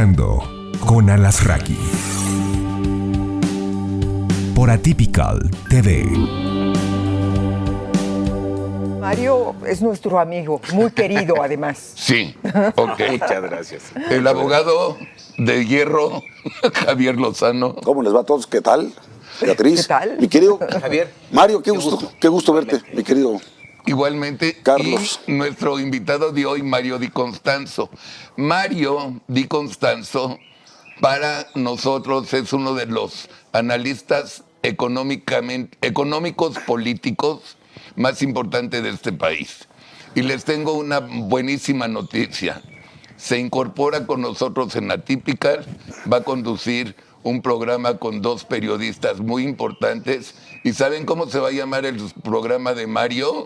escuchando Con Alasraqui por Atypical TV. Mario es nuestro amigo, muy querido además. Sí, ok. Muchas gracias. El abogado de hierro, Javier Lozano. ¿Cómo les va a todos? ¿Qué tal? Beatriz. ¿Qué tal? Mi querido Javier. Mario, qué gusto verte, mi querido. Igualmente, Carlos. Y nuestro invitado de hoy, Mario Di Constanzo. Mario Di Constanzo, para nosotros, es uno de los analistas económicos políticos más importantes de este país. Y les tengo una buenísima noticia. Se incorpora con nosotros en Atypical, va a conducir un programa con dos periodistas muy importantes. ¿Y saben cómo se va a llamar el programa de Mario?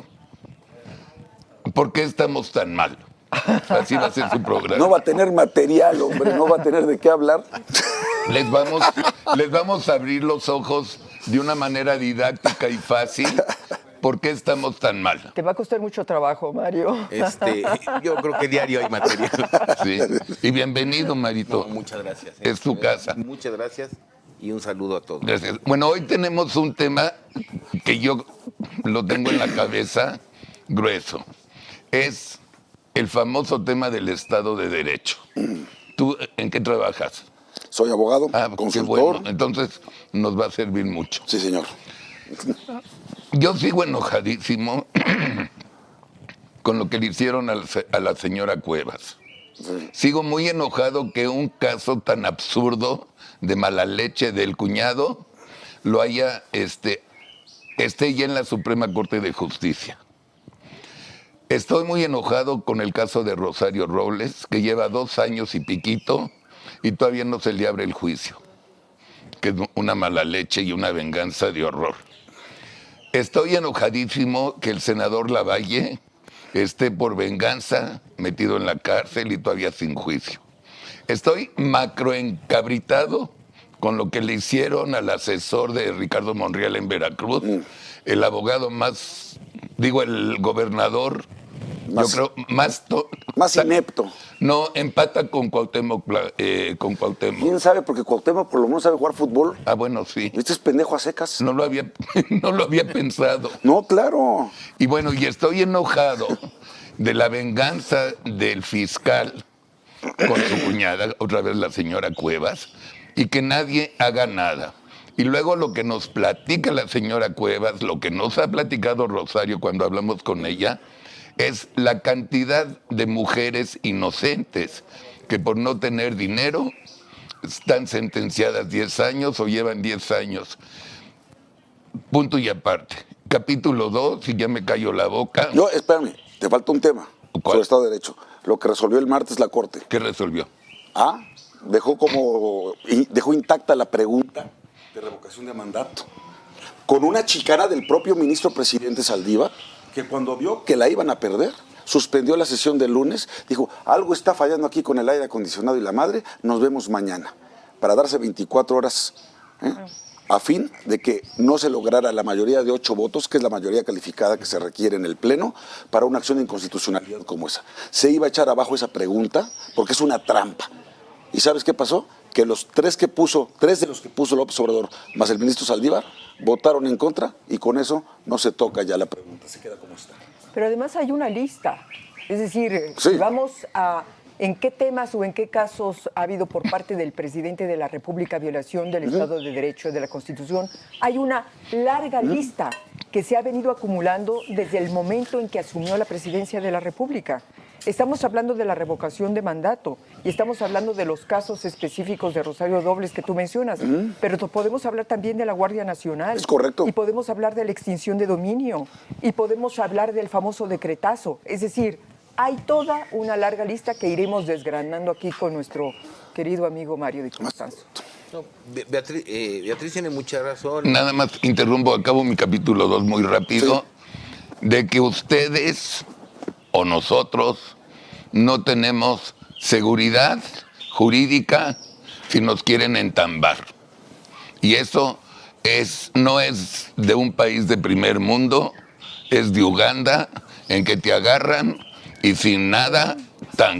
¿Por qué estamos tan mal? Así va a ser su programa. No va a tener material, hombre, no va a tener de qué hablar. Les vamos a abrir los ojos de una manera didáctica y fácil. ¿Por qué estamos tan mal? Te va a costar mucho trabajo, Mario. Yo creo que diario hay material. Sí. Y bienvenido, Marito. No, muchas gracias. Es tu casa. Muchas gracias y un saludo a todos. Gracias. Bueno, hoy tenemos un tema que yo lo tengo en la cabeza grueso. Es el famoso tema del Estado de Derecho. ¿Tú en qué trabajas? Soy abogado, Qué consultor. bueno. Entonces nos va a servir mucho. Sí, señor. Yo sigo enojadísimo con lo que le hicieron a la señora Cuevas. Sí. Sigo muy enojado que un caso tan absurdo de mala leche del cuñado lo haya esté ya en la Suprema Corte de Justicia. Estoy muy enojado con el caso de Rosario Robles, que lleva 2 años y piquito y todavía no se le abre el juicio, que es una mala leche y una venganza de horror. Estoy enojadísimo que el senador Lavalle esté por venganza metido en la cárcel y todavía sin juicio. Estoy macroencabritado con lo que le hicieron al asesor de Ricardo Monreal en Veracruz, el abogado el gobernador, Más- yo creo, Más inepto. No, empata con Cuauhtémoc. ¿Quién sabe? Porque Cuauhtémoc por lo menos sabe jugar fútbol. Ah, bueno, sí. Este es pendejo a secas. No lo había pensado. No, claro. Y bueno, y estoy enojado de la venganza del fiscal con su cuñada, otra vez la señora Cuevas, y que nadie haga nada. Y luego lo que nos platica la señora Cuevas, lo que nos ha platicado Rosario cuando hablamos con ella, es la cantidad de mujeres inocentes que por no tener dinero están sentenciadas 10 años o llevan 10 años. Punto y aparte. Capítulo 2, y ya me cayó la boca. No, espérame, te falta un tema ¿Cuál? sobre Estado de Derecho. Lo que resolvió el martes la Corte. ¿Qué resolvió? Dejó intacta la pregunta de revocación de mandato. Con una chicana del propio ministro presidente Saldívar, que cuando vio que la iban a perder, suspendió la sesión del lunes, dijo, algo está fallando aquí con el aire acondicionado y la madre, nos vemos mañana, para darse 24 horas, a fin de que no se lograra la mayoría de 8 votos, que es la mayoría calificada que se requiere en el Pleno, para una acción de inconstitucionalidad como esa. Se iba a echar abajo esa pregunta, porque es una trampa. ¿Y sabes qué pasó? Que los 3 de los que puso López Obrador, más el ministro Saldívar, votaron en contra y con eso no se toca ya la pregunta, se queda como está. Pero además hay una lista. Es decir, Sí. si vamos a en qué temas o en qué casos ha habido por parte del presidente de la República violación del Estado de Derecho, de la Constitución, hay una larga lista que se ha venido acumulando desde el momento en que asumió la presidencia de la República. Estamos hablando de la revocación de mandato y estamos hablando de los casos específicos de Rosario Robles que tú mencionas, pero podemos hablar también de la Guardia Nacional. Es correcto. Y podemos hablar de la extinción de dominio y podemos hablar del famoso decretazo. Es decir, hay toda una larga lista que iremos desgranando aquí con nuestro querido amigo Mario Di Constanzo. No, Beatriz tiene mucha razón. Nada más interrumpo, acabo mi capítulo 2 muy rápido, de que ustedes o nosotros no tenemos seguridad jurídica si nos quieren entambar. Y eso no es de un país de primer mundo, es de Uganda, en que te agarran y sin nada, tanque.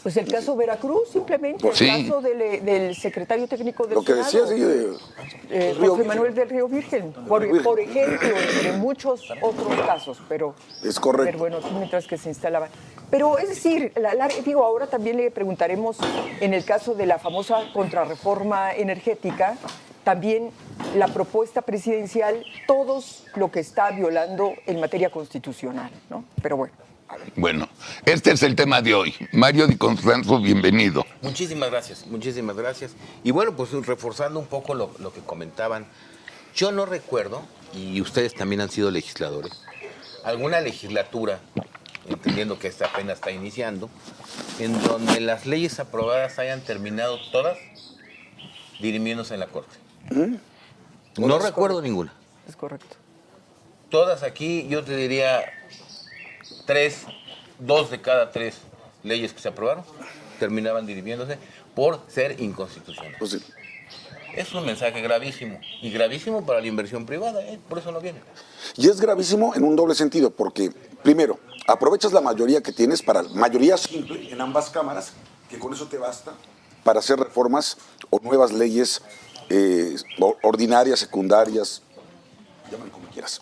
Pues el caso Veracruz, simplemente, Sí. el caso del secretario técnico del Lo que decía, Senado, sí, José Manuel del Río Virgen, por ejemplo, entre muchos otros casos, pero... Es correcto. Pero bueno, mientras que se instalaba. Pero es decir, digo, ahora también le preguntaremos en el caso de la famosa contrarreforma energética, también la propuesta presidencial, todos lo que está violando en materia constitucional, ¿no? Pero bueno. Bueno, este es el tema de hoy. Mario Di Constanzo, bienvenido. Muchísimas gracias, muchísimas gracias. Y bueno, pues reforzando un poco lo que comentaban, yo no recuerdo, y ustedes también han sido legisladores, alguna legislatura, entendiendo que esta apenas está iniciando, en donde las leyes aprobadas hayan terminado todas dirimiéndose en la Corte. No recuerdo ninguna. Es correcto. Todas aquí, yo te diría, 2 de cada 3 leyes que se aprobaron terminaban dirimiéndose por ser inconstitucionales. Pues sí. Es un mensaje gravísimo, y gravísimo para la inversión privada, por eso no viene. Y es gravísimo en un doble sentido, porque, primero, aprovechas la mayoría que tienes para mayoría simple en ambas cámaras, que con eso te basta para hacer reformas o nuevas leyes ordinarias, secundarias, llámale como quieras.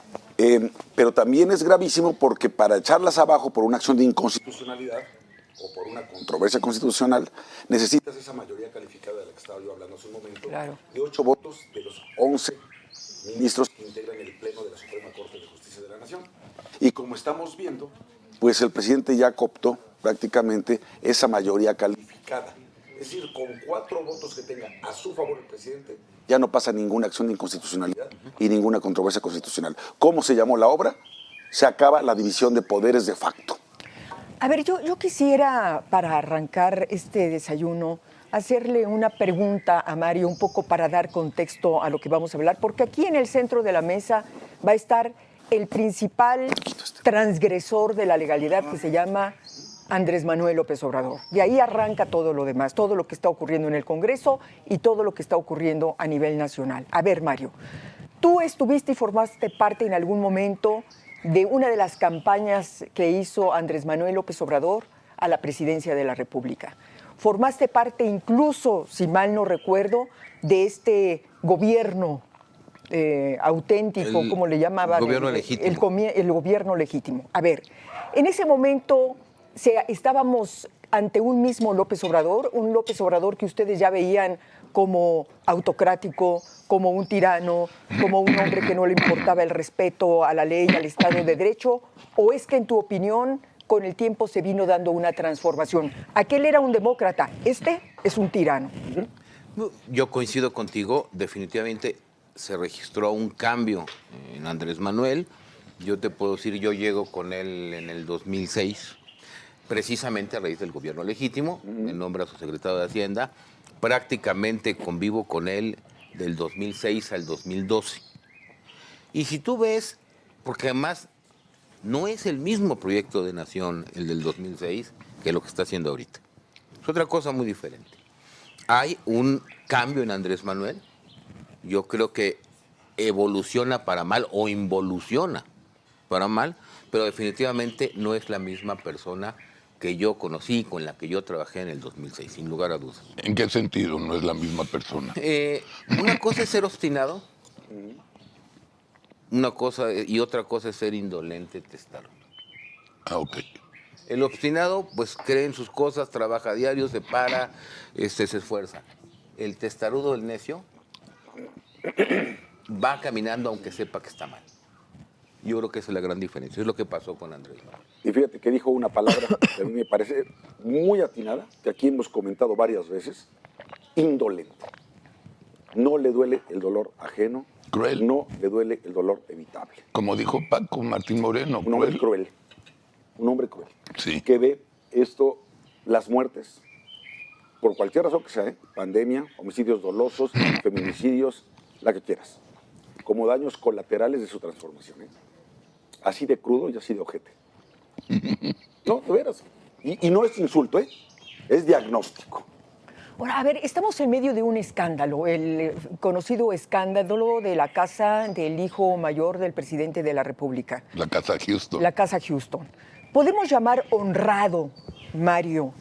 Pero también es gravísimo porque para echarlas abajo por una acción de inconstitucionalidad o por una controversia constitucional, necesitas esa mayoría calificada de la que estaba yo hablando hace un momento, Claro. de 8 votos de los 11 ministros que integran el Pleno de la Suprema Corte de Justicia de la Nación. Y como estamos viendo, pues el presidente ya cooptó prácticamente esa mayoría calificada. Es decir, con 4 votos que tenga a su favor el presidente, ya no pasa ninguna acción de inconstitucionalidad y ninguna controversia constitucional. ¿Cómo se llamó la obra? Se acaba la división de poderes de facto. A ver, yo quisiera, para arrancar este desayuno, hacerle una pregunta a Mario, un poco para dar contexto a lo que vamos a hablar, porque aquí en el centro de la mesa va a estar el principal transgresor de la legalidad, que se llama Andrés Manuel López Obrador. De ahí arranca todo lo demás, todo lo que está ocurriendo en el Congreso y todo lo que está ocurriendo a nivel nacional. A ver, Mario, tú estuviste y formaste parte en algún momento de una de las campañas que hizo Andrés Manuel López Obrador a la presidencia de la República. Formaste parte incluso, si mal no recuerdo, de este gobierno auténtico, como le llamaban. El gobierno legítimo. El gobierno legítimo. A ver, en ese momento estábamos ante un mismo López Obrador, un López Obrador que ustedes ya veían como autocrático, como un tirano, como un hombre que no le importaba el respeto a la ley, al Estado de Derecho, o es que en tu opinión con el tiempo se vino dando una transformación? Aquel era un demócrata, este es un tirano. Yo coincido contigo, definitivamente se registró un cambio en Andrés Manuel. Yo te puedo decir, yo llego con él en el 2006, precisamente a raíz del gobierno legítimo, me nombra su secretario de Hacienda, prácticamente convivo con él del 2006 al 2012. Y si tú ves, porque además no es el mismo proyecto de nación el del 2006 que lo que está haciendo ahorita. Es otra cosa muy diferente. Hay un cambio en Andrés Manuel. Yo creo que evoluciona para mal o involuciona para mal, pero definitivamente no es la misma persona que yo conocí, con la que yo trabajé en el 2006, sin lugar a dudas. ¿En qué sentido no es la misma persona? Una cosa es ser obstinado, una cosa y otra cosa es ser indolente, testarudo. Ah, ok. El obstinado, pues cree en sus cosas, trabaja a diario, se para, se esfuerza. El testarudo, el necio, va caminando aunque sepa que está mal. Yo creo que esa es la gran diferencia. Es lo que pasó con Andrés Manuel. Y fíjate que dijo una palabra que a mí me parece muy atinada, que aquí hemos comentado varias veces: indolente. No le duele el dolor ajeno, Cruel. no le duele el dolor evitable. Como dijo Paco Martín Moreno, Un hombre cruel. Un hombre cruel. Sí. Que ve esto, las muertes, por cualquier razón que sea, pandemia, homicidios dolosos, feminicidios, la que quieras, como daños colaterales de su transformación. Así de crudo y así de ojete. No, de veras. Y no es insulto, es diagnóstico. Ahora, a ver, estamos en medio de un escándalo, el conocido escándalo de la casa del hijo mayor del presidente de la República. La Casa Houston. La casa Houston. ¿Podemos llamar honrado, Mario,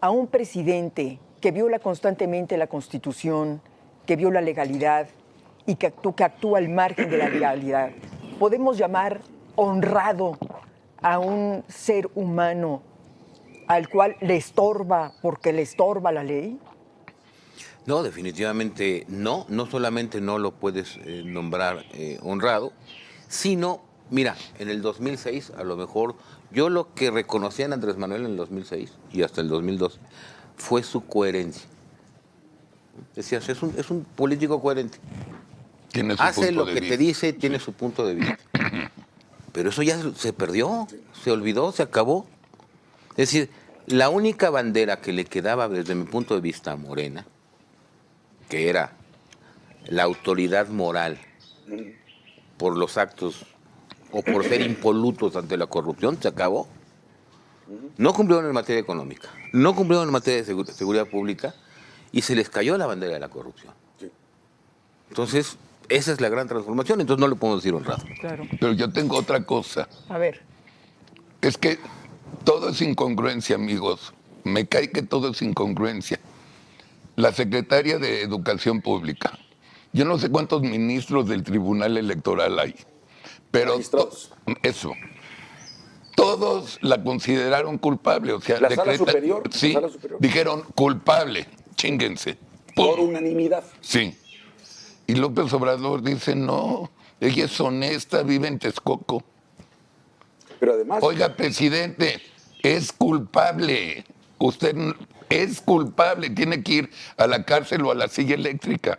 a un presidente que viola constantemente la Constitución, que viola legalidad y que actúa al margen de la legalidad, podemos llamar honrado a un ser humano al cual le estorba porque le estorba la ley? No, definitivamente no. No solamente no lo puedes nombrar honrado, sino, mira, en el 2006, a lo mejor, yo lo que reconocía en Andrés Manuel en el 2006 y hasta el 2012 fue su coherencia. Decías, es un político coherente. Tiene su Hace punto lo de que vista. te dice, tiene su punto de vista. Pero eso ya se perdió, se olvidó, se acabó. Es decir, la única bandera que le quedaba desde mi punto de vista a Morena, que era la autoridad moral por los actos o por ser impolutos ante la corrupción, se acabó. No cumplieron en materia económica, no cumplieron en materia de seguridad pública y se les cayó la bandera de la corrupción. Entonces, esa es la gran transformación, entonces no le podemos decir honrado. Claro. Pero yo tengo otra cosa. A ver. Es que todo es incongruencia, amigos. Me cae que todo es incongruencia. La secretaria de Educación Pública. Yo no sé cuántos ministros del Tribunal Electoral hay. Pero Magistrados. eso. Todos la consideraron culpable. O sea, La Sala Superior, Sí, la Sala Superior. dijeron culpable. Chínguense. Por ¡Pum! unanimidad. Sí. Y López Obrador dice, no, ella es honesta, vive en Texcoco. Pero además, Oiga, presidente, es culpable. Usted es culpable. Tiene que ir a la cárcel o a la silla eléctrica.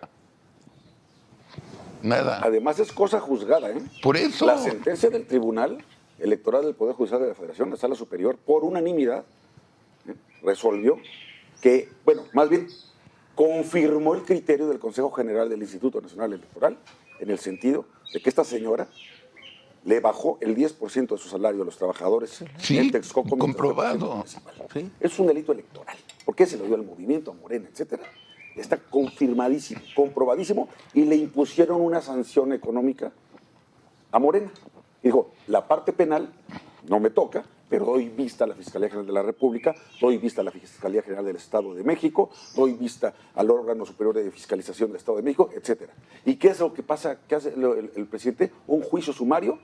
Nada. además es cosa juzgada, ¿eh? Por eso. La sentencia del Tribunal Electoral del Poder Judicial de la Federación, la Sala Superior, por unanimidad, resolvió que, bueno, más bien, confirmó el criterio del Consejo General del Instituto Nacional Electoral en el sentido de que esta señora le bajó el 10% de su salario a los trabajadores Sí, en Texcoco. comprobado. Municipal. Sí. Es un delito electoral. ¿Por qué se lo dio al movimiento, a Morena, etcétera? Está confirmadísimo, comprobadísimo, y le impusieron una sanción económica a Morena. Dijo, la parte penal no me toca, pero doy vista a la Fiscalía General de la República, doy vista a la Fiscalía General del Estado de México, doy vista al órgano superior de fiscalización del Estado de México, etcétera. ¿Y qué es lo que pasa? ¿Qué hace el presidente? Un juicio sumario,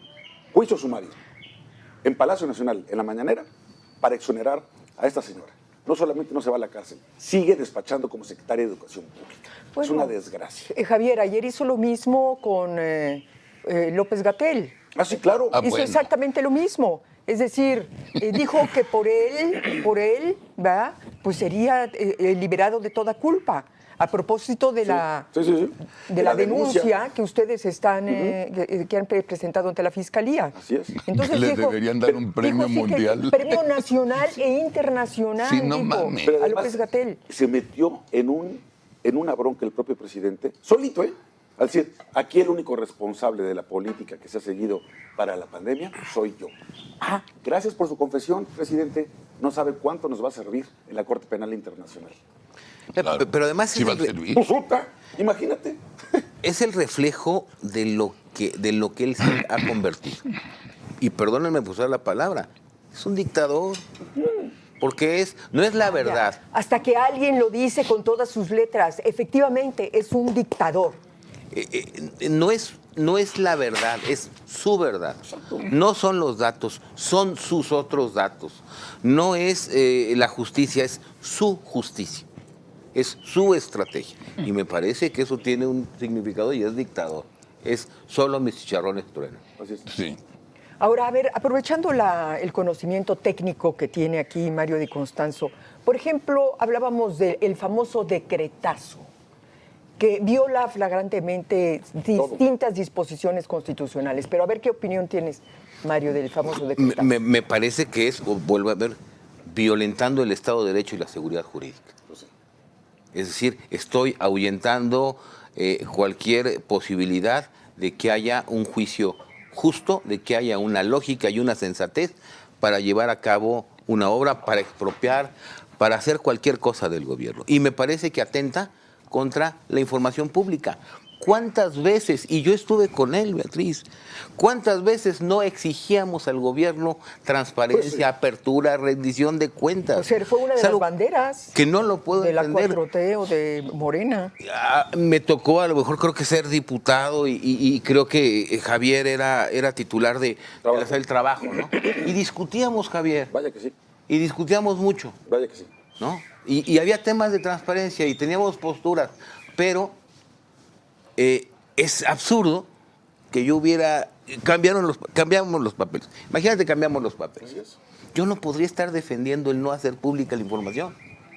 en Palacio Nacional, en la mañanera, para exonerar a esta señora. No solamente no se va a la cárcel, sigue despachando como secretaria de Educación Pública. Es Bueno, una desgracia. Javier, ayer hizo lo mismo con López-Gatell. Ah, sí, claro. Ah, Hizo bueno. exactamente lo mismo. Es decir, dijo que por él, ¿va? Pues sería liberado de toda culpa. A propósito de la denuncia que ustedes están que han presentado ante la Fiscalía. Así es. Entonces Les dijo, deberían dar un premio sí que mundial. premio nacional e internacional, Sí, no dijo, mames. Pero a además, López-Gatell. se metió en una bronca el propio presidente, solito, ¿eh? Al decir, aquí el único responsable de la política que se ha seguido para la pandemia soy yo. Ah, gracias por su confesión, presidente. No sabe cuánto nos va a servir en la Corte Penal Internacional. Claro. Pero además Sí va a servir. Pusuta, imagínate. es el reflejo de lo que él se ha convertido. Y perdónenme por usar la palabra, es un dictador. Porque no es la verdad. Ya, hasta que alguien lo dice con todas sus letras. Efectivamente, es un dictador. No es la verdad, es su verdad. No son los datos, son sus otros datos. No es la justicia, es su justicia. Es su estrategia. Y me parece que eso tiene un significado y es dictador. Es solo mis chicharrones truenan. Así es. Sí. Ahora, a ver, aprovechando el conocimiento técnico que tiene aquí Mario Di Constanzo, por ejemplo, hablábamos del famoso decretazo, que viola flagrantemente distintas disposiciones constitucionales. Pero a ver qué opinión tienes, Mario, del famoso decretazo. Me parece que es, vuelvo a ver, violentando el Estado de Derecho y la seguridad jurídica. Es decir, estoy ahuyentando cualquier posibilidad de que haya un juicio justo, de que haya una lógica y una sensatez para llevar a cabo una obra, para expropiar, para hacer cualquier cosa del gobierno. Y me parece que atenta contra la información pública. ¿Cuántas veces, y yo estuve con él, Beatriz, cuántas veces no exigíamos al gobierno transparencia, apertura, rendición de cuentas? O sea, fue una de Es las algo banderas que no lo puedo de la entender. 4T o de Morena. Me tocó a lo mejor creo que ser diputado y creo que Javier era titular de hacer el trabajo, ¿no? Y discutíamos, Javier. Vaya que sí, Y discutíamos mucho, vaya que sí. ¿no? Y había temas de transparencia y teníamos posturas, pero es absurdo que yo hubiera... Cambiamos los papeles. Imagínate, cambiamos los papeles. Así es. Yo no podría estar defendiendo el no hacer pública la información.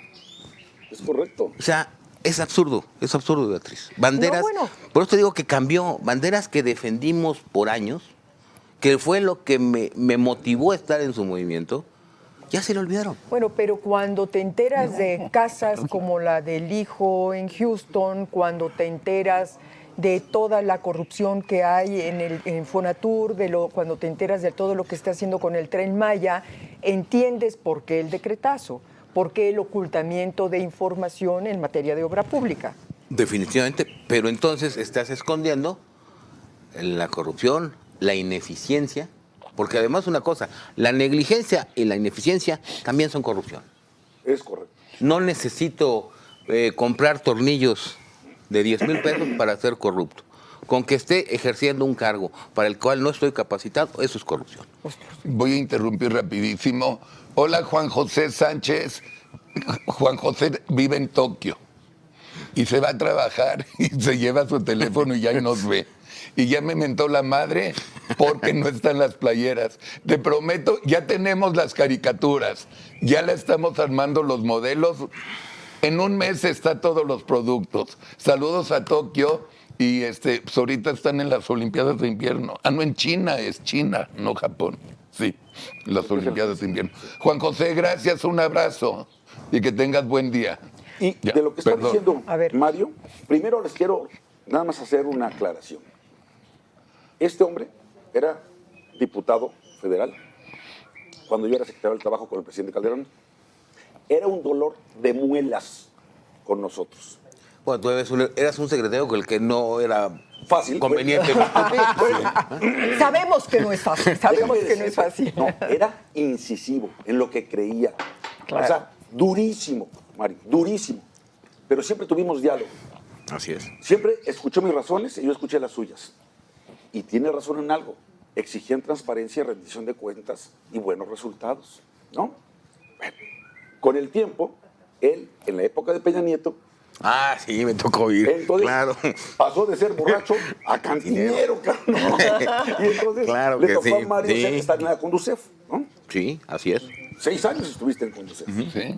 Es correcto. O sea, es absurdo, Beatriz. Banderas, No, bueno. por eso te digo que cambió, banderas que defendimos por años, que fue lo que me motivó a estar en su movimiento, ya se lo olvidaron. Bueno, pero cuando te enteras de casos como la del hijo en Houston, cuando te enteras de toda la corrupción que hay en Fonatur, cuando te enteras de todo lo que está haciendo con el Tren Maya, entiendes por qué el decretazo, por qué el ocultamiento de información en materia de obra pública. Definitivamente, pero entonces estás escondiendo la corrupción, la ineficiencia, porque además una cosa, la negligencia y la ineficiencia también son corrupción. Es correcto. No necesito comprar tornillos de 10,000 pesos para ser corrupto. Con que esté ejerciendo un cargo para el cual no estoy capacitado, eso es corrupción. Voy a interrumpir rapidísimo. Hola, Juan José Sánchez. Juan José vive en Tokio y se va a trabajar y se lleva su teléfono y ya nos ve. Y ya me mentó la madre porque no están las playeras. Te prometo, ya tenemos las caricaturas, ya la estamos armando los modelos. En un mes está todos los productos. Saludos a Tokio y pues ahorita están en las Olimpiadas de Invierno. Ah, no, en China, es China, no Japón. Sí, las Olimpiadas de Invierno. Juan José, gracias, un abrazo y que tengas buen día. Y Ya, de lo que está perdón. diciendo A ver. Mario, primero les quiero nada más hacer una aclaración. Este hombre era diputado federal cuando yo era secretario del Trabajo con el presidente Calderón. Era un dolor de muelas con nosotros. Bueno, tú eras un secretario con el que no era Fácil. conveniente. Sabemos que no es fácil, sabemos Déjame que no es decirte, fácil. no, era incisivo en lo que creía. Claro. O sea, durísimo, Mario, durísimo. Pero siempre tuvimos diálogo. Así es. Siempre escuchó mis razones y yo escuché las suyas. Y tiene razón en algo. Exigían transparencia, rendición de cuentas y buenos resultados, ¿no? Bueno, con el tiempo, él, en la época de Peña Nieto, Ah, sí, me tocó ir. entonces Claro. pasó de ser borracho a cantinero, claro, ¿no? Y entonces Claro le que tocó sí, a Mario sí. estar en la Conducef, ¿no? Sí, así es. 6 años estuviste en Conducef. Sí.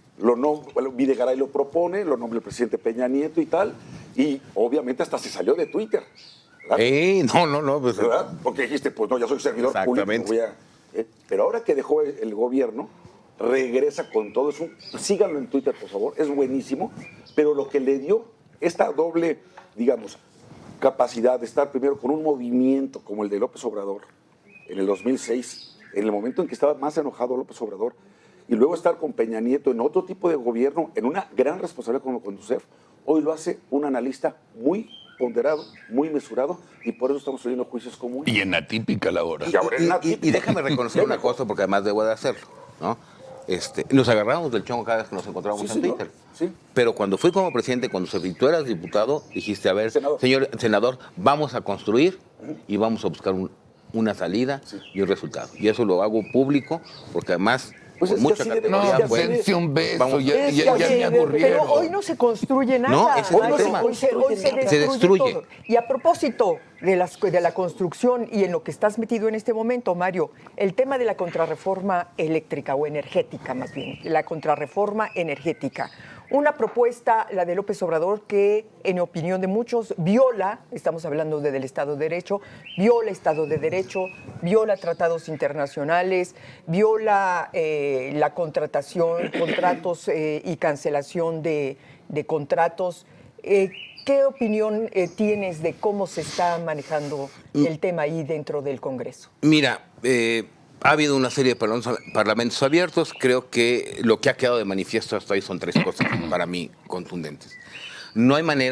Videgaray lo propone, lo nombra el presidente Peña Nieto y tal, y obviamente hasta se salió de Twitter, ¿verdad? No, pues, ¿Verdad? Porque dijiste, pues no, ya soy servidor público. Exactamente. Voy a, pero ahora que dejó el gobierno, regresa con todo. Síganlo en Twitter, por favor, es buenísimo. Pero lo que le dio esta doble, digamos, capacidad de estar primero con un movimiento como el de López Obrador en el 2006, en el momento en que estaba más enojado López Obrador, y luego estar con Peña Nieto en otro tipo de gobierno, en una gran responsabilidad como Conducef, hoy lo hace un analista muy ponderado, muy mesurado, y por eso estamos oyendo juicios comunes. Y en atípica la hora. Y ahora en la Y déjame reconocer una cosa, porque además debo de hacerlo, ¿no? Nos agarramos del chongo cada vez que nos encontrábamos Sí, en señor. Twitter. Sí. Pero cuando fui como presidente, cuando tú eras diputado, dijiste, a ver, Senador. señor senador, vamos a construir y vamos a buscar una salida y un resultado. Y eso lo hago público, porque además, Pues con es que mucha así debe- categoría, No, Ya pues sé. dense un beso, Vamos. ya, Es ya que me pero aburrieron. hoy no se construye nada. No, ese es hoy el no se tema. construye, hoy se Se destruye. todo. Y a propósito de la construcción y en lo que estás metido en este momento, Mario, el tema de la contrarreforma eléctrica o energética, más bien, la contrarreforma energética. Una propuesta, la de López Obrador, que en opinión de muchos viola, estamos hablando del Estado de Derecho, viola Estado de Derecho, viola tratados internacionales, viola la contratación, contratos y cancelación de contratos. ¿Qué opinión tienes de cómo se está manejando el tema ahí dentro del Congreso? Mira, ha habido una serie de parlamentos abiertos. Creo que lo que ha quedado de manifiesto hasta hoy son 3 cosas para mí contundentes. No hay manera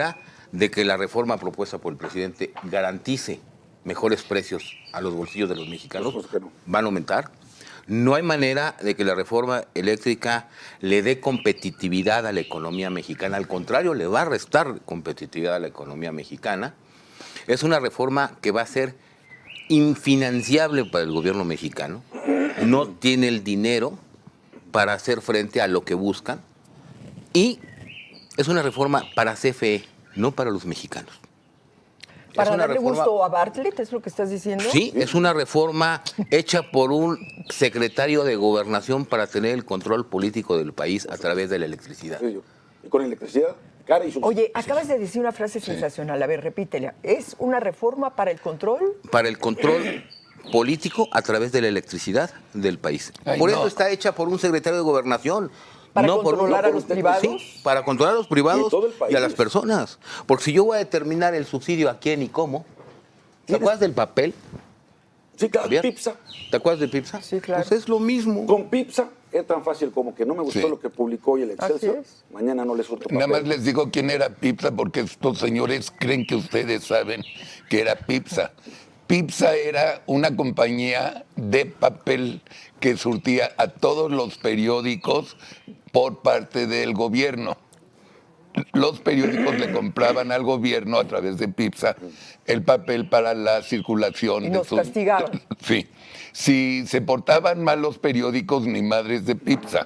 de que la reforma propuesta por el presidente garantice mejores precios a los bolsillos de los mexicanos. Por supuesto que no. Van a aumentar. No hay manera de que la reforma eléctrica le dé competitividad a la economía mexicana. Al contrario, le va a restar competitividad a la economía mexicana. Es una reforma que va a ser infinanciable para el gobierno mexicano. No tiene el dinero para hacer frente a lo que buscan. Y es una reforma para CFE, no para los mexicanos. ¿Para Es una darle reforma- gusto a Bartlett, es lo que estás diciendo? Sí, es una reforma hecha por un secretario de Gobernación para tener el control político del país a través de la electricidad. Y con electricidad, cara y subsidio. Oye, acabas de decir una frase sensacional. A ver, repítela. ¿Es una reforma para el control? Para el control político a través de la electricidad del país. Ay, Por no. eso está hecha por un secretario de Gobernación. ¿Para no por un- controlar a los por un- privados? Sí, para controlar a los privados Y todo el país. y a las personas. Porque si yo voy a determinar el subsidio a quién y cómo, ¿te acuerdas del papel, Sí, claro, Javier? Pipsa. ¿Te acuerdas de Pipsa? Sí, claro. Pues es lo mismo. Con Pipsa es tan fácil como que no me gustó Sí. lo que publicó hoy el Excelsior. Así es. Mañana no les surto Nada papel. más les digo quién era Pipsa porque estos señores creen que ustedes saben que era Pipsa. Pipsa era una compañía de papel que surtía a todos los periódicos por parte del gobierno. Los periódicos le compraban al gobierno a través de Pipsa el papel para la circulación. Y de nos castigaban. Sí. Si se portaban mal los periódicos, ni madres de Pipsa.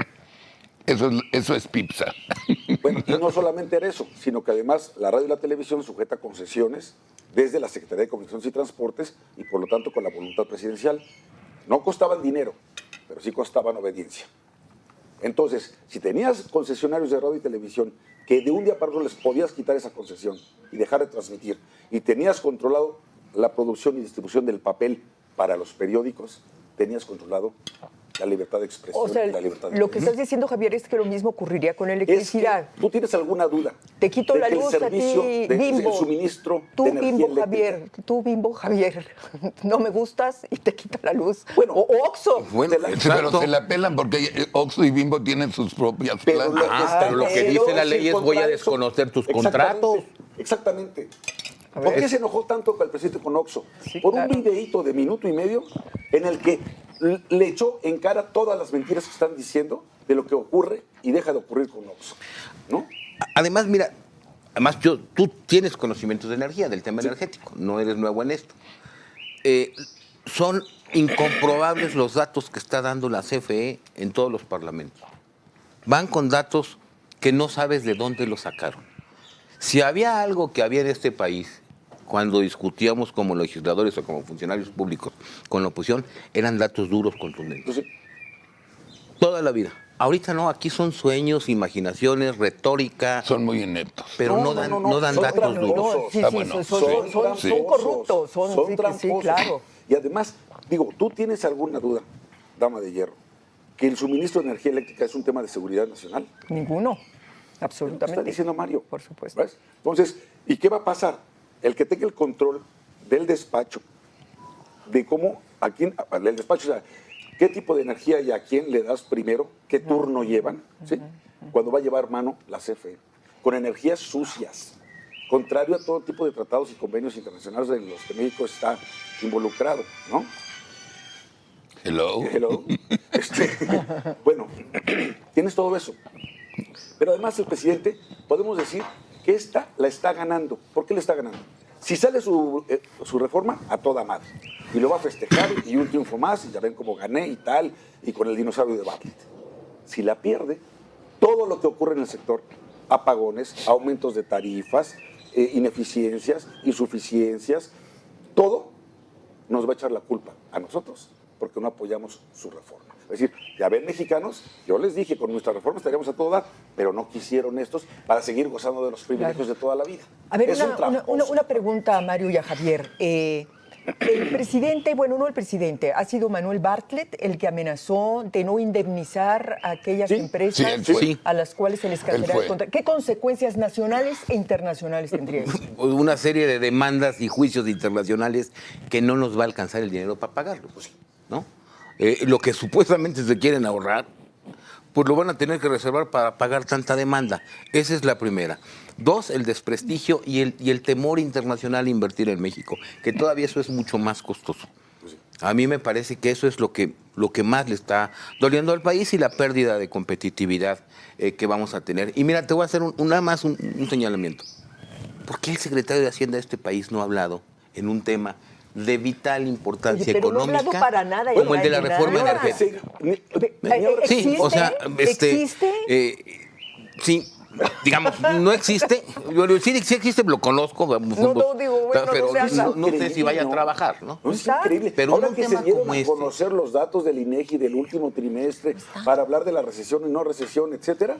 Eso es Pipsa. Bueno, y no solamente era eso, sino que además la radio y la televisión sujeta concesiones desde la Secretaría de Comunicaciones y Transportes y por lo tanto con la voluntad presidencial. No costaban dinero, pero sí costaban obediencia. Entonces, si tenías concesionarios de radio y televisión que de un día para otro les podías quitar esa concesión y dejar de transmitir, y tenías controlado la producción y distribución del papel para los periódicos, tenías controlado la libertad de expresión O sea, y la libertad de lo que estás diciendo, Javier, es que lo mismo ocurriría con la es electricidad. que tú tienes alguna duda. Te quito de la que luz el a ti, servicio de Bimbo. el suministro Tú, de energía Bimbo eléctrica. Javier. Tú, Bimbo Javier. No me gustas y te quito la luz. Bueno, o Oxxo. Bueno, Te la- Sí, pero exacto. se la pelan porque Oxxo y Bimbo tienen sus propias Pero plantas. lo que Ah, pero lo que pero dice la si ley es voy a contra eso- desconocer tus Exactamente, contratos. Exactamente. A ¿Por ver. qué se enojó tanto con el presidente con Oxxo? Sí, Por claro. un videíto de minuto y medio en el que le echó en cara todas las mentiras que están diciendo de lo que ocurre y deja de ocurrir con Oxxo. ¿No? Además, mira, tú tienes conocimientos de energía, del tema energético, no eres nuevo en esto. Son incomprobables los datos que está dando la CFE en todos los parlamentos. Van con datos que no sabes de dónde los sacaron. Si había algo que había en este país, cuando discutíamos como legisladores o como funcionarios públicos con la oposición, eran datos duros, contundentes. Entonces, Toda la vida. Ahorita no, aquí son sueños, imaginaciones, retórica, Son muy ineptos. pero no dan son datos tramposos. duros. No, sí, Está sí, bueno. son tramposos, corruptos. son Sí, tramposos. claro. Y además, digo, ¿tú tienes alguna duda, dama de hierro, que el suministro de energía eléctrica es un tema de seguridad nacional? Ninguno. Está Absolutamente. diciendo Mario. Por supuesto. ¿Ves? Entonces, ¿y qué va a pasar? El que tenga el control del despacho, de cómo, a quién, el despacho, o sea, qué tipo de energía y a quién le das primero, qué turno llevan, ¿sí? Cuando va a llevar mano la CFE, con energías sucias, contrario a todo tipo de tratados y convenios internacionales en los que México está involucrado, ¿no? Hello. Hello. Bueno, tienes todo eso. Pero además el presidente, podemos decir que esta la está ganando. ¿Por qué la está ganando? Si sale su reforma, a toda madre. Y lo va a festejar y un triunfo más, y ya ven cómo gané y tal, y con el dinosaurio de Bartlett. Si la pierde, todo lo que ocurre en el sector, apagones, aumentos de tarifas, ineficiencias, insuficiencias, todo nos va a echar la culpa a nosotros, porque no apoyamos su reforma. Es decir, ya ven, mexicanos, yo les dije, con nuestra reforma estaríamos a todo dar, pero no quisieron estos para seguir gozando de los privilegios de toda la vida. A ver, Es un tramposo. una pregunta a Mario y a Javier. El presidente, bueno, no el presidente, ha sido Manuel Bartlett el que amenazó de no indemnizar a aquellas Sí, empresas sí, él fue. Sí. a las cuales se les cancela Él fue. el contrato. ¿Qué consecuencias nacionales e internacionales tendría eso? Una serie de demandas y juicios internacionales que no nos va a alcanzar el dinero para pagarlo, ¿no? Lo que supuestamente se quieren ahorrar, pues lo van a tener que reservar para pagar tanta demanda. Esa es la primera. 2, el desprestigio y el temor internacional a invertir en México, que todavía eso es mucho más costoso. A mí me parece que eso es lo que más le está doliendo al país y la pérdida de competitividad que vamos a tener. Y mira, te voy a hacer nada más un señalamiento. ¿Por qué el secretario de Hacienda de este país no ha hablado en un tema de vital importancia pero económica, no ha hablado para nada, como el de la nada. reforma energética? Sí, o sea, ¿Existe? Sí, digamos, no existe. Sí existe, lo conozco. No, digo, bueno, pero no seas no sé si vaya a trabajar, ¿no? No, es increíble. Pero ahora un que se tema dieron como a este. conocer los datos del INEGI del último trimestre para hablar de la recesión y no recesión, etcétera,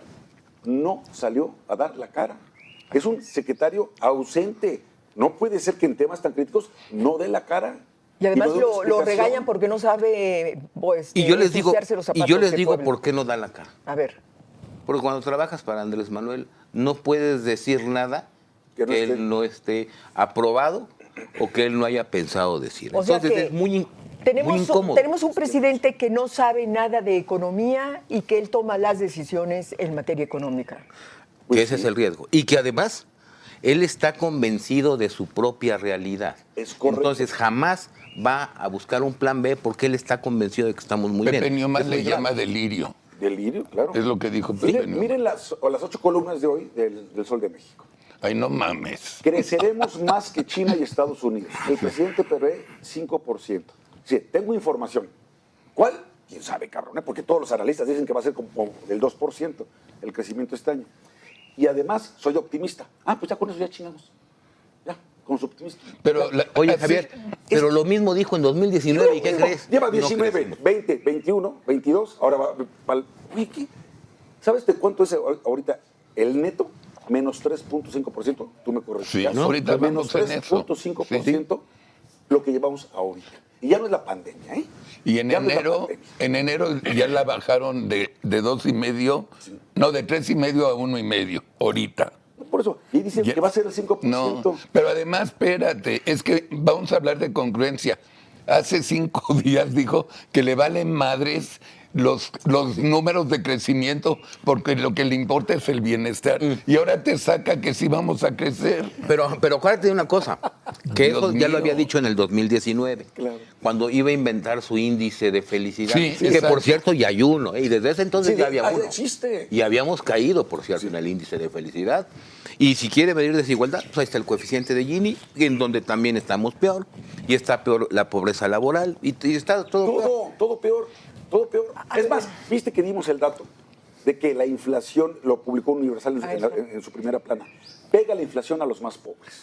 no salió a dar la cara. Es un secretario ausente. No puede ser que en temas tan críticos no dé la cara. Y además no dé una lo explicación. regañan porque no sabe Y yo les digo, ensuciarse los zapatos de Puebla. por qué no da la cara. A ver. Porque cuando trabajas para Andrés Manuel, no puedes decir nada Que no que esté. él no esté aprobado o que él no haya pensado decir. O sea Entonces que es muy tenemos incómodo. tenemos un presidente que no sabe nada de economía y que él toma las decisiones en materia económica. Que ese es el riesgo. Y que además él está convencido de su propia realidad. Es correcto. Entonces jamás va a buscar un plan B porque él está convencido de que estamos muy Pepe bien. Nioma Es le muy llama grave. Delirio, delirio. claro. Es lo que dijo Pepe Nioma. Miren las 8 columnas de hoy del Sol de México. Ay, no mames. Creceremos más que China y Estados Unidos. El presidente prevé 5%. Sí, tengo información. ¿Cuál? ¿Quién sabe, cabrón? Porque todos los analistas dicen que va a ser como del 2% el crecimiento este año. Y además, soy optimista. Pues ya con eso ya chingamos. Ya, con su optimismo. Pero Oye, así- Javier, pero lo mismo dijo en 2019. ¿Y qué crees? Lleva No 19, crecimos. 20, 21, 22. Ahora va para el... ¿Qué? ¿Sabes de cuánto es ahorita el neto? Menos 3.5%. Tú me corregirás. Sí, ¿no? Ahorita menos vamos en eso. 3.5% lo que llevamos ahorita. Y ya no es la pandemia, ¿eh? Y en Ya no es la enero, pandemia. en enero ya la bajaron de 2,5, no, de 3,5 a 1,5, ahorita. Por eso. Y dicen Ya- que va a ser el 5%. No, pero además, espérate, es que vamos a hablar de congruencia. Hace 5 días dijo que le valen madres los números de crecimiento porque lo que le importa es el bienestar. Y ahora te saca que sí vamos a crecer. Pero acuérdate de una cosa, que Dios eso ya lo mío. había dicho en el 2019, Claro. cuando iba a inventar su índice de felicidad. Sí, y que exacto. por cierto ya hay uno, y desde ese entonces Sí, ya había ya uno. existe. Y habíamos caído, por cierto, en el índice de felicidad. Y si quiere medir desigualdad, pues ahí está el coeficiente de Gini, en donde también estamos peor. Y está peor la pobreza laboral, y está todo peor. Todo peor. Todo peor. Es más, viste que dimos el dato de que la inflación, lo publicó Universal en su primera plana, pega la inflación a los más pobres.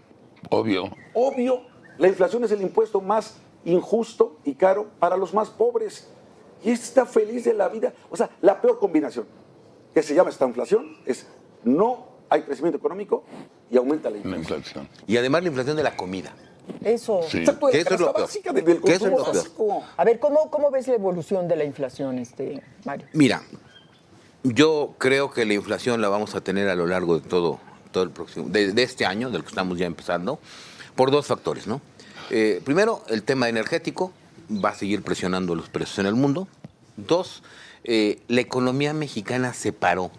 Obvio. Obvio, la inflación es el impuesto más injusto y caro para los más pobres. Y este está feliz de la vida. O sea, la peor combinación que se llama esta inflación es no hay crecimiento económico y aumenta la La inflación. inflación. Y además la inflación de la comida. Eso. Sí. Exacto, de Que la eso es lo canasta peor. básica, del Que eso es consumo lo peor. básico. A ver, ¿cómo ves la evolución de la inflación, Mario? Mira, yo creo que la inflación la vamos a tener a lo largo de todo el próximo, de este año, del que estamos ya empezando, por 2 factores, ¿no? Primero, el tema energético va a seguir presionando los precios en el mundo. 2, la economía mexicana se paró.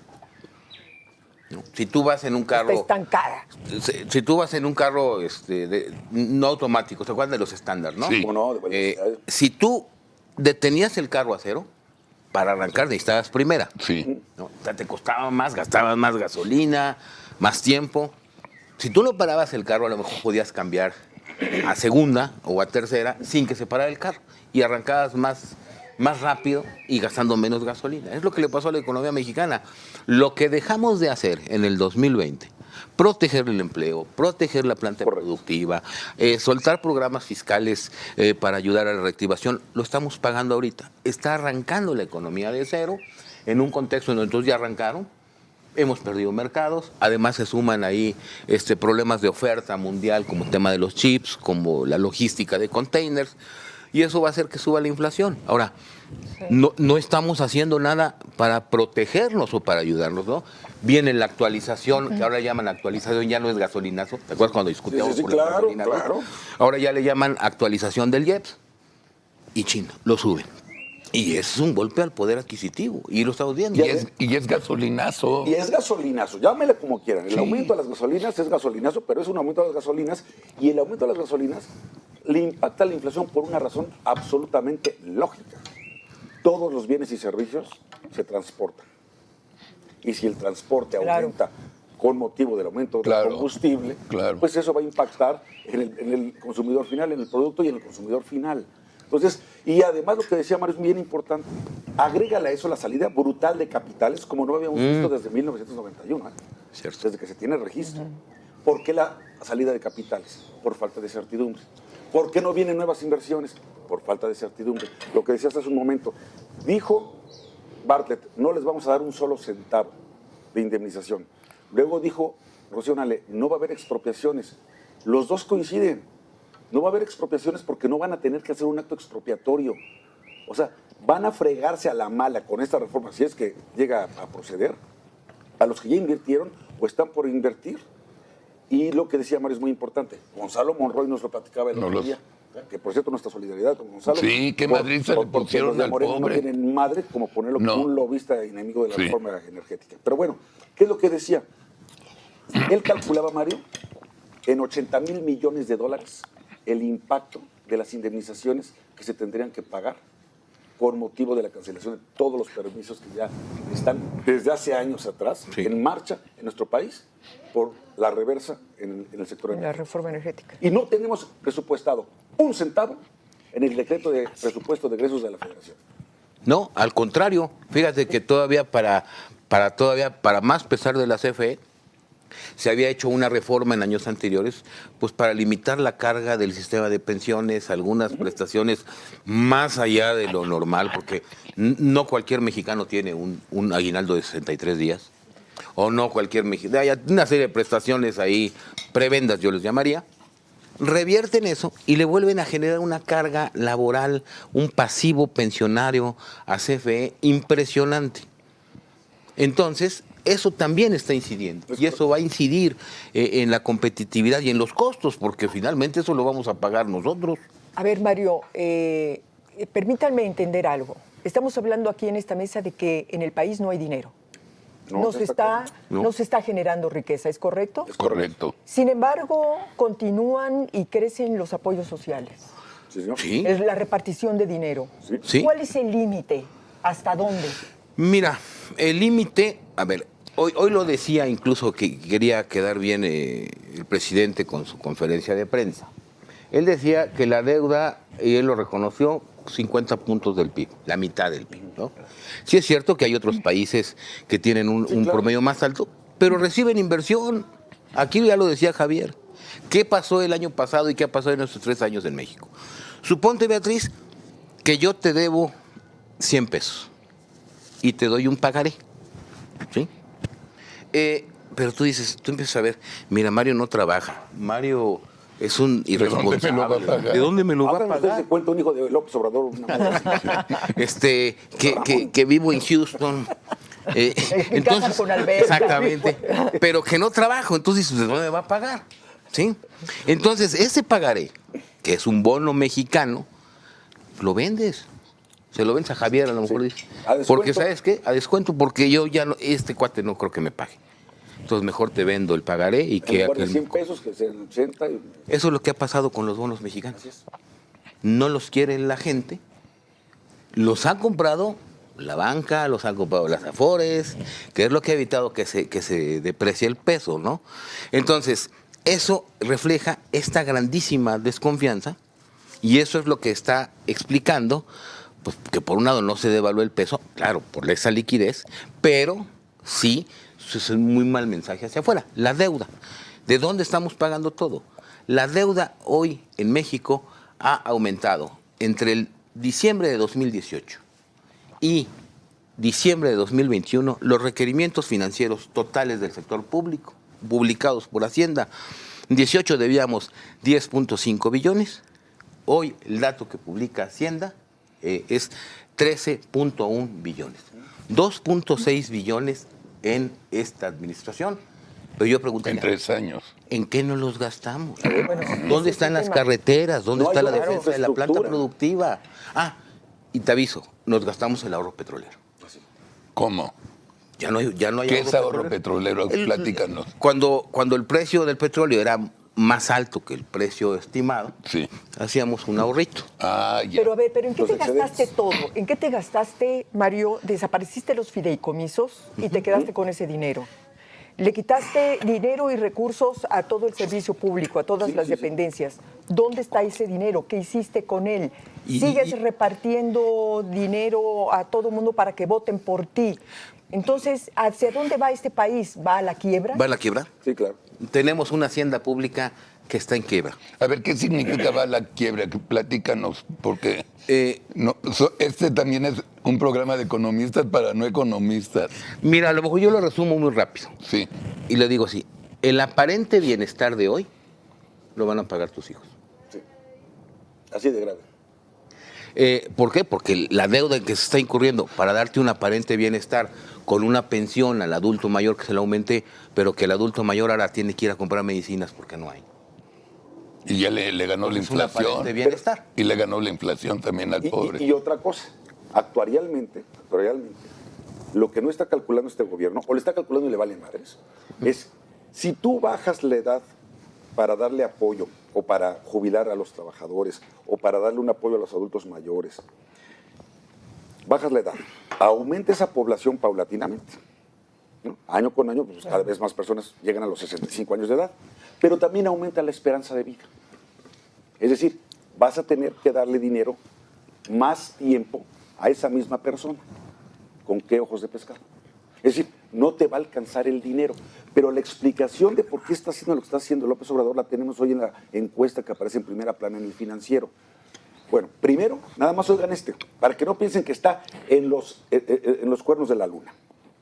¿No? Si tú vas en un carro... Está estancada. Si tú vas en un carro no automático, ¿se acuerdan de los estándares, no? Sí. ¿Cómo no? De velocidades. Si tú detenías el carro a cero, para arrancar necesitabas primera. Sí. ¿No? O sea, te costaba más, gastabas más gasolina, más tiempo. Si tú no parabas el carro, a lo mejor podías cambiar a segunda o a tercera sin que se parara el carro y arrancabas más rápido y gastando menos gasolina. Es lo que le pasó a la economía mexicana. Lo que dejamos de hacer en el 2020, proteger el empleo, proteger la planta productiva, soltar programas fiscales para ayudar a la reactivación, lo estamos pagando ahorita. Está arrancando la economía de cero en un contexto en donde entonces ya arrancaron. Hemos perdido mercados, además se suman ahí problemas de oferta mundial como el tema de los chips, como la logística de containers, y eso va a hacer que suba la inflación. Ahora, no estamos haciendo nada para protegernos o para ayudarnos, ¿no? Viene la actualización, que ahora llaman actualización, ya no es gasolinazo, ¿te acuerdas cuando discutíamos Sí, por el claro, gasolinazo? claro. Ahora ya le llaman actualización del IEPS y China, lo suben. Y es un golpe al poder adquisitivo, y lo estamos viendo. Y es gasolinazo. Y es gasolinazo, llámele como quieran. El Sí. aumento de las gasolinas es gasolinazo, pero es un aumento de las gasolinas, y el aumento de las gasolinas le impacta a la inflación por una razón absolutamente lógica. Todos los bienes y servicios se transportan. Y si el transporte Claro. aumenta con motivo del aumento Claro, del combustible, claro. pues eso va a impactar en el consumidor final, en el producto y en el consumidor final. Entonces, y además lo que decía Mario es bien importante, agrégale a eso la salida brutal de capitales como no habíamos visto desde 1991, Cierto. desde que se tiene registro. ¿Por qué la salida de capitales? Por falta de certidumbre. ¿Por qué no vienen nuevas inversiones? Por falta de certidumbre. Lo que decías hace un momento, dijo Bartlett, no les vamos a dar un solo centavo de indemnización. Luego dijo Rocío Nale, no va a haber expropiaciones. Los dos coinciden. No va a haber expropiaciones porque no van a tener que hacer un acto expropiatorio. O sea, van a fregarse a la mala con esta reforma, si es que llega a proceder, a los que ya invirtieron o están por invertir. Y lo que decía Mario es muy importante. Gonzalo Monroy nos lo platicaba el otro día, que por cierto nuestra solidaridad con Gonzalo. Sí, que Madrid se le porque pusieron los de al Morena pobre. no tienen madre como ponerlo No. como un lobista enemigo de la Sí. reforma energética. Pero bueno, ¿qué es lo que decía? Él calculaba, Mario, en 80,000 millones de dólares el impacto de las indemnizaciones que se tendrían que pagar por motivo de la cancelación de todos los permisos que ya están desde hace años atrás Sí. en marcha en nuestro país por la reversa en el sector En la energético. reforma energética. Y no tenemos presupuestado un centavo en el decreto de presupuesto de egresos de la Federación. No, al contrario, fíjate que todavía para más pesar de la CFE, se había hecho una reforma en años anteriores, pues para limitar la carga del sistema de pensiones, algunas prestaciones más allá de lo normal, porque no cualquier mexicano tiene un aguinaldo de 63 días, o no cualquier mexicano, hay una serie de prestaciones ahí, prebendas yo les llamaría, revierten eso y le vuelven a generar una carga laboral, un pasivo pensionario a CFE impresionante. Entonces, eso también está incidiendo y eso va a incidir en la competitividad y en los costos, porque finalmente eso lo vamos a pagar nosotros. A ver, Mario, permítanme entender algo. Estamos hablando aquí en esta mesa de que en el país no hay dinero. No se está generando riqueza, ¿es correcto? Es correcto. Sin embargo, continúan y crecen los apoyos sociales. ¿Sí, señor? Sí, Es la repartición de dinero. sí. ¿Cuál es el límite? ¿Hasta dónde? Mira, el límite, a ver, hoy lo decía incluso que quería quedar bien el presidente con su conferencia de prensa. Él decía que la deuda, y él lo reconoció, 50 puntos del PIB, la mitad del PIB, ¿no? Sí es cierto que hay otros países que tienen un claro. promedio más alto, pero reciben inversión. Aquí ya lo decía Javier. ¿Qué pasó el año pasado y qué ha pasado en estos 3 años en México? Suponte, Beatriz, que yo te debo 100 pesos y te doy un pagaré, ¿sí? Pero tú dices, tú empiezas a ver, mira, Mario no trabaja, Mario es un irresponsable. me lo va a pagar? ¿De dónde me lo va a Hagan ustedes pagar? de cuenta un hijo de López Obrador. Una madre así. Que vivo en Houston. En casa con alberca. Exactamente. Pero que no trabajo, entonces ¿de dónde me va a pagar? ¿Sí? Entonces, ese pagaré, que es un bono mexicano, lo vendes. Se lo vendes a Javier, a lo mejor dice. A descuento. Porque, ¿sabes qué? A descuento, porque yo ya no, este cuate no creo que me pague. Entonces, mejor te vendo el pagaré y En que... lugar de 100 pesos, que sean 80. Eso es lo que ha pasado con los bonos mexicanos. No los quiere la gente. Los ha comprado la banca, los han comprado las Afores, que es lo que ha evitado que se deprecie el peso, ¿no? Entonces, eso refleja esta grandísima desconfianza y eso es lo que está explicando, pues, que por un lado no se devaluó el peso, claro, por esa liquidez, pero sí, eso es un muy mal mensaje hacia afuera. La deuda. ¿De dónde estamos pagando todo? La deuda hoy en México ha aumentado entre el diciembre de 2018 y diciembre de 2021 los requerimientos financieros totales del sector público, publicados por Hacienda. En 18 debíamos 10.5 billones. Hoy el dato que publica Hacienda es 13.1 billones. 2.6 billones en esta administración. Pero yo pregunto, En 3 años. ¿en qué nos los gastamos? Bueno, ¿Dónde ese están las tema. carreteras? ¿Dónde No está hay la obras de defensa de la planta infraestructura. productiva? Y te aviso, nos gastamos el ahorro petrolero. ¿Cómo? Ya no hay ¿Qué es ahorro petrolero? Platícanos. Cuando el precio del petróleo era más alto que el precio estimado, Sí. hacíamos un ahorrito. Ah, ya. Pero a ver, ¿en qué Los te gastaste excedentes. todo? ¿En qué te gastaste, Mario? Desapareciste los fideicomisos y te quedaste con ese dinero. Le quitaste dinero y recursos a todo el servicio público, a todas las dependencias. ¿Dónde está ese dinero? ¿Qué hiciste con él? ¿Sigues repartiendo dinero a todo mundo para que voten por ti? Entonces, ¿hacia dónde va este país? ¿Va a la quiebra? ¿Va a la quiebra? Sí, claro. Tenemos una hacienda pública que está en quiebra. A ver, ¿qué significa va la quiebra? Platícanos, porque este también es un programa de economistas para no economistas. Mira, a lo mejor yo lo resumo muy rápido. Sí. Y le digo así, el aparente bienestar de hoy lo van a pagar tus hijos. Sí. Así de grave. ¿Por qué? Porque la deuda en que se está incurriendo para darte un aparente bienestar con una pensión al adulto mayor que se le aumenté, pero que el adulto mayor ahora tiene que ir a comprar medicinas porque no hay. Y ya le ganó la Es un aparente inflación. bienestar. Y le ganó la inflación también al pobre. Y otra cosa, actuarialmente, lo que no está calculando este gobierno, o le está calculando y le vale madres, es si tú bajas la edad para darle apoyo o para jubilar a los trabajadores o para darle un apoyo a los adultos mayores, bajas la edad, aumenta esa población paulatinamente, ¿no? Año con año, pues cada vez más personas llegan a los 65 años de edad, pero también aumenta la esperanza de vida. Es decir, vas a tener que darle dinero más tiempo a esa misma persona. ¿Con qué ojos de pescado? Es decir, no te va a alcanzar el dinero. Pero la explicación de por qué está haciendo lo que está haciendo López Obrador la tenemos hoy en la encuesta que aparece en primera plana en El Financiero. Bueno, primero, nada más oigan para que no piensen que está en los cuernos de la luna.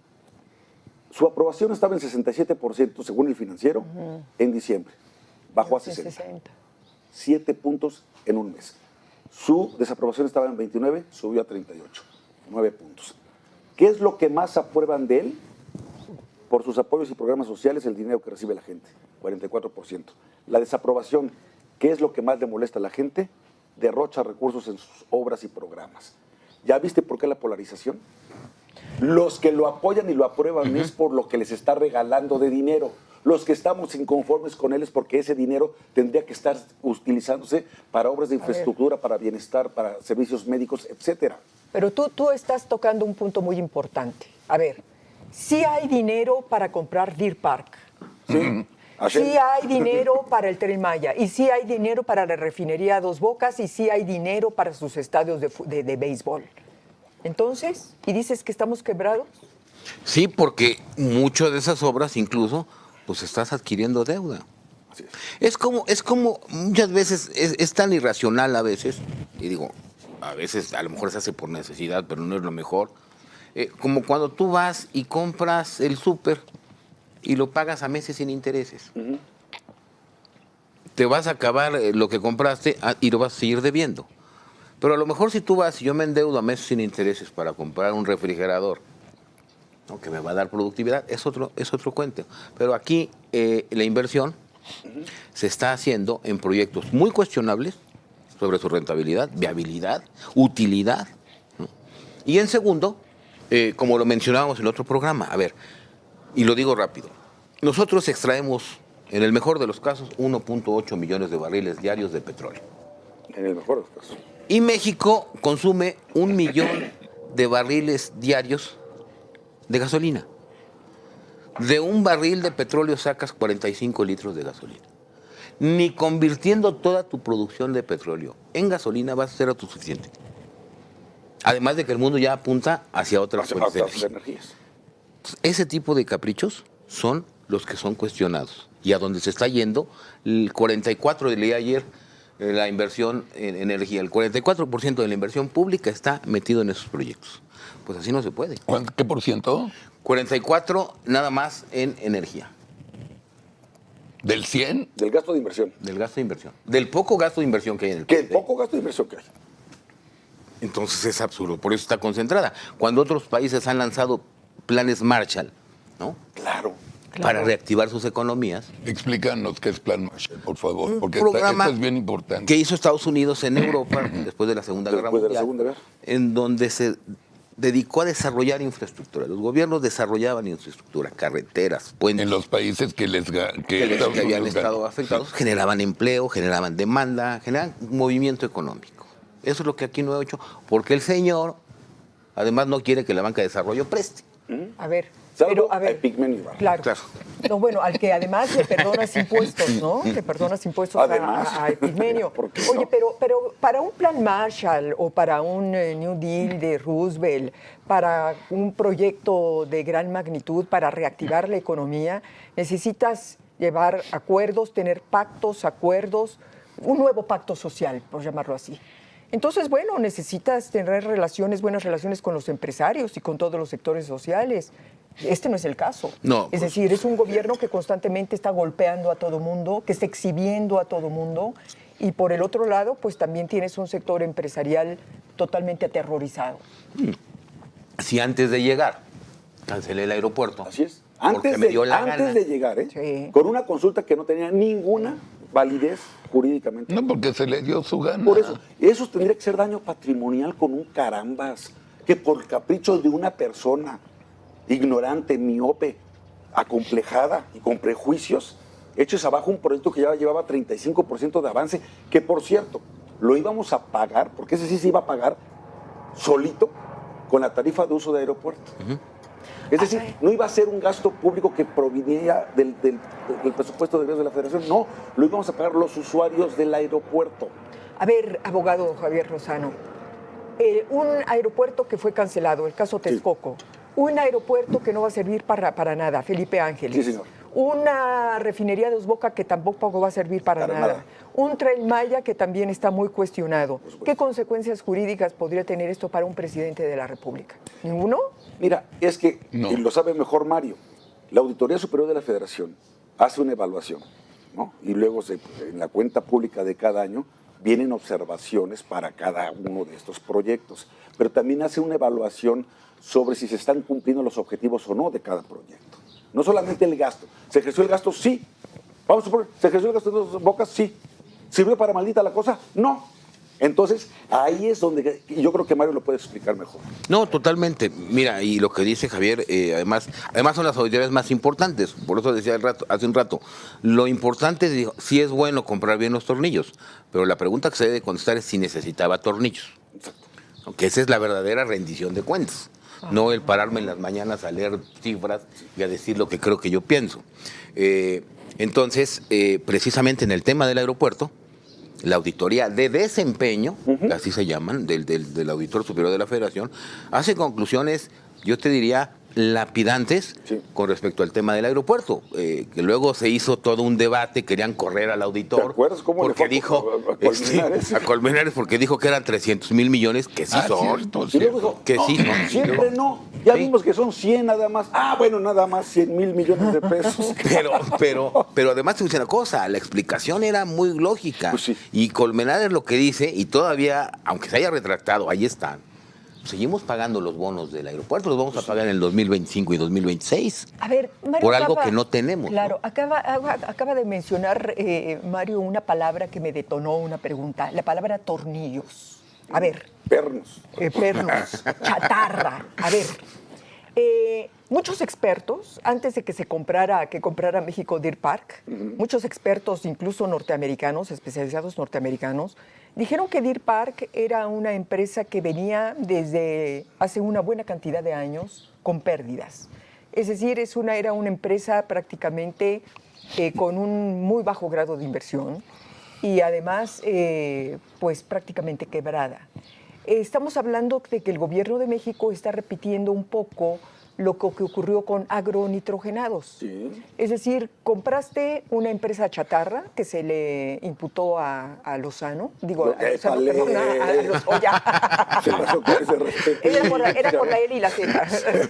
Su aprobación estaba en 67%, según El Financiero, en diciembre. Bajó a 60. 7 puntos en un mes. Su desaprobación estaba en 29, subió a 38. 9 puntos. ¿Qué es lo que más aprueban de él? Por sus apoyos y programas sociales, el dinero que recibe la gente, 44%. La desaprobación, ¿qué es lo que más le molesta a la gente? Derrocha recursos en sus obras y programas. ¿Ya viste por qué la polarización? Los que lo apoyan y lo aprueban es por lo que les está regalando de dinero. Los que estamos inconformes con él es porque ese dinero tendría que estar utilizándose para obras de infraestructura, para bienestar, para servicios médicos, etcétera. Pero tú estás tocando un punto muy importante. A ver, sí hay dinero para comprar Deer Park. Sí. Sí hay dinero para el Tren Maya, y sí hay dinero para la refinería Dos Bocas, y sí hay dinero para sus estadios de béisbol. Entonces, ¿y dices que estamos quebrados? Sí, porque muchas de esas obras incluso, pues estás adquiriendo deuda. Es como muchas veces, es tan irracional a veces, y digo, a veces a lo mejor se hace por necesidad, pero no es lo mejor. Como cuando tú vas y compras el súper y lo pagas a meses sin intereses. Te vas a acabar lo que compraste y lo vas a seguir debiendo. Pero a lo mejor si tú vas y yo me endeudo a meses sin intereses para comprar un refrigerador, ¿no?, que me va a dar productividad, es otro cuento. Pero aquí la inversión se está haciendo en proyectos muy cuestionables sobre su rentabilidad, viabilidad, utilidad, ¿no? Y en segundo, como lo mencionábamos en otro programa, a ver, y lo digo rápido, nosotros extraemos, en el mejor de los casos, 1.8 millones de barriles diarios de petróleo. En el mejor de los casos. Y México consume 1 millón de barriles diarios de gasolina. De un barril de petróleo sacas 45 litros de gasolina. Ni convirtiendo toda tu producción de petróleo en gasolina vas a ser autosuficiente. Además de que el mundo ya apunta hacia otras fuentes de energía. Ese tipo de caprichos son los que son cuestionados. Y a donde se está yendo, el 44, leí ayer, la inversión en energía, el 44% de la inversión pública está metido en esos proyectos. Pues así no se puede. ¿Qué por ciento? 44 nada más en energía. ¿Del 100? Del gasto de inversión. Del gasto de inversión. Del poco gasto de inversión que hay en el Que país. el poco gasto de inversión que hay. Entonces es absurdo, por eso está concentrada. Cuando otros países han lanzado planes Marshall, ¿no? Claro. para reactivar sus economías. Explícanos qué es Plan Marshall, por favor, Un porque programa esto es bien importante. que hizo Estados Unidos en Europa después de la Segunda Guerra Después de la Mundial, Segunda Guerra. en donde se dedicó a desarrollar infraestructura. Los gobiernos desarrollaban infraestructura, carreteras, puentes. En los países que Habían estado afectados, generaban empleo, generaban demanda, generaban movimiento económico. Eso es lo que aquí no he hecho, porque el señor, además, no quiere que la banca de desarrollo preste. A ver, Salvo pero a ver. Epigmenio Ibarra. Claro. Claro. No, bueno, al que además le perdonas impuestos, ¿no? Le perdonas impuestos Además. a Epigmenio. ¿Por qué Oye, no? pero para un plan Marshall o para un New Deal de Roosevelt, para un proyecto de gran magnitud para reactivar la economía, necesitas llevar acuerdos, tener pactos, acuerdos, un nuevo pacto social, por llamarlo así. Entonces, bueno, necesitas tener buenas relaciones con los empresarios y con todos los sectores sociales. Este no es el caso. No, Es pues. decir, es un gobierno que constantemente está golpeando a todo mundo, que está exhibiendo a todo mundo. Y por el otro lado, pues también tienes un sector empresarial totalmente aterrorizado. Si antes de llegar cancelé el aeropuerto. Así es. Porque Antes, me dio la antes gana. de llegar, ¿eh? Sí. Con una consulta que no tenía ninguna validez jurídicamente. No, porque se le dio su gana. Por eso tendría que ser daño patrimonial con un carambas, que por capricho de una persona ignorante, miope, acomplejada y con prejuicios, eches abajo un proyecto que ya llevaba 35% de avance, que por cierto, lo íbamos a pagar, porque ese sí se iba a pagar solito con la tarifa de uso de aeropuerto. Es decir, no iba a ser un gasto público que proviniera del presupuesto de egresos de la Federación, no, lo íbamos a pagar los usuarios del aeropuerto. A ver, abogado Javier Lozano, un aeropuerto que fue cancelado, el caso Texcoco, un aeropuerto que no va a servir para nada, Felipe Ángeles. Sí, señor. Una refinería de Dos Bocas que tampoco va a servir para nada. Un Tren Maya que también está muy cuestionado. ¿Qué consecuencias jurídicas podría tener esto para un presidente de la República? ¿Ninguno? Mira, es que, No. y lo sabe mejor Mario, la Auditoría Superior de la Federación hace una evaluación, ¿no? Y luego en la cuenta pública de cada año vienen observaciones para cada uno de estos proyectos, pero también hace una evaluación sobre si se están cumpliendo los objetivos o no de cada proyecto. No solamente el gasto. ¿Se ejerció el gasto? Sí. Vamos a suponer, ¿se ejerció el gasto de Dos Bocas? Sí. ¿Sirvió para maldita la cosa? No. Entonces, ahí es donde yo creo que Mario lo puede explicar mejor. No, totalmente. Mira, y lo que dice Javier, además son las auditorías más importantes. Por eso decía hace un rato, lo importante es, sí es bueno comprar bien los tornillos, pero la pregunta que se debe contestar es si necesitaba tornillos. Exacto. Aunque esa es la verdadera rendición de cuentas. No el pararme en las mañanas a leer cifras y a decir lo que creo que yo pienso. Entonces, precisamente en el tema del aeropuerto, la auditoría de desempeño, así se llaman, del Auditor Superior de la Federación, hace conclusiones, yo te diría, lapidantes con respecto al tema del aeropuerto, que luego se hizo todo un debate, querían correr al auditor. ¿Te acuerdas cómo porque le fue dijo a Colmenares? a Colmenares porque dijo que eran 300,000 millones, que sí son. Cierto, Y luego cierto. dijo, Que no, sí, ¿no? siempre no. Ya Sí. vimos que son 100 nada más. Ah, bueno, nada más 100,000 millones de pesos. Pero además te dice una cosa, la explicación era muy lógica. Pues sí. Y Colmenares lo que dice, y todavía, aunque se haya retractado, ahí están, seguimos pagando los bonos del aeropuerto, los vamos a pagar en el 2025 y 2026. A ver, Mario Por algo que no tenemos, Claro, ¿no? acaba de mencionar, Mario, una palabra que me detonó una pregunta, la palabra tornillos. A ver, Pernos. pernos, chatarra. A ver, muchos expertos, antes de que comprara México Deer Park, muchos expertos, incluso norteamericanos, especializados norteamericanos, dijeron que Deer Park era una empresa que venía desde hace una buena cantidad de años con pérdidas. Es decir, era una empresa prácticamente con un muy bajo grado de inversión y además pues prácticamente quebrada. Estamos hablando de que el gobierno de México está repitiendo un poco lo que ocurrió con agronitrogenados. Sí. Es decir, compraste una empresa chatarra que se le imputó a Lozano, digo, a Lozano, épale. perdón, a Lozoya. Se pasó con ese respeto. Era por la L y la Z.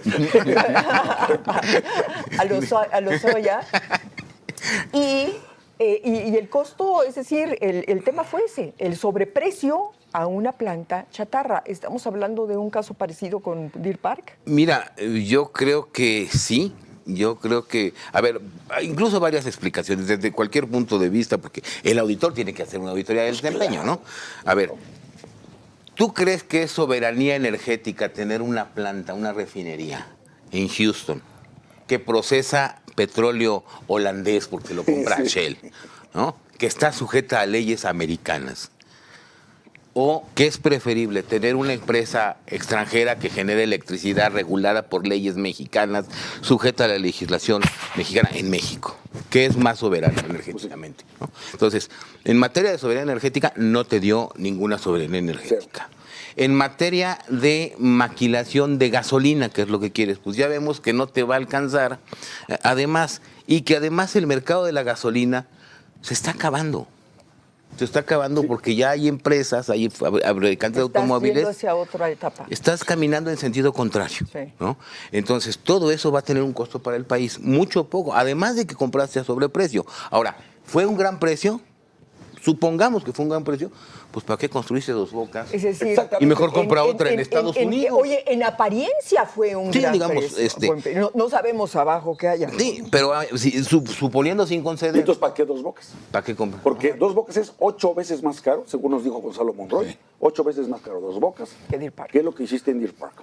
a Lozoya. Y el costo, es decir, el tema fue ese, el sobreprecio a una planta chatarra. ¿Estamos hablando de un caso parecido con Deer Park? Mira, yo creo que sí, Yo creo que, a ver, hay incluso varias explicaciones desde cualquier punto de vista, porque el auditor tiene que hacer una auditoría del desempeño, ¿no? A ver, ¿tú crees que es soberanía energética tener una planta, una refinería en Houston que procesa petróleo holandés porque lo compra Shell, ¿no? Que está sujeta a leyes americanas? ¿O qué es preferible, tener una empresa extranjera que genere electricidad regulada por leyes mexicanas, sujeta a la legislación mexicana en México? ¿Qué es más soberano energéticamente, ¿no? Entonces, en materia de soberanía energética no te dio ninguna soberanía energética. En materia de maquilación de gasolina, que es lo que quieres, pues ya vemos que no te va a alcanzar. Además, y que además el mercado de la gasolina se está acabando. Se está acabando porque ya hay empresas, hay fabricantes de automóviles. Estás yendo hacia otra etapa. Estás caminando en sentido contrario, Sí. ¿no? Entonces, todo eso va a tener un costo para el país, mucho o poco, además de que compraste a sobreprecio. Ahora, ¿fue un gran precio? Supongamos que fue un gran precio, pues ¿para qué construiste Dos Bocas? Es decir, Y mejor compra otra en Estados Unidos. Oye, en apariencia fue un Sí, gran digamos, precio. No sabemos abajo qué haya. Sí, pero suponiendo sin conceder, Entonces, ¿para qué Dos Bocas? ¿para qué compra? Porque Dos Bocas es 8 veces más caro, según nos dijo Gonzalo Monroy. 8 veces más caro Dos Bocas. Que Deer Park. ¿Qué es lo que hiciste en Deer Park?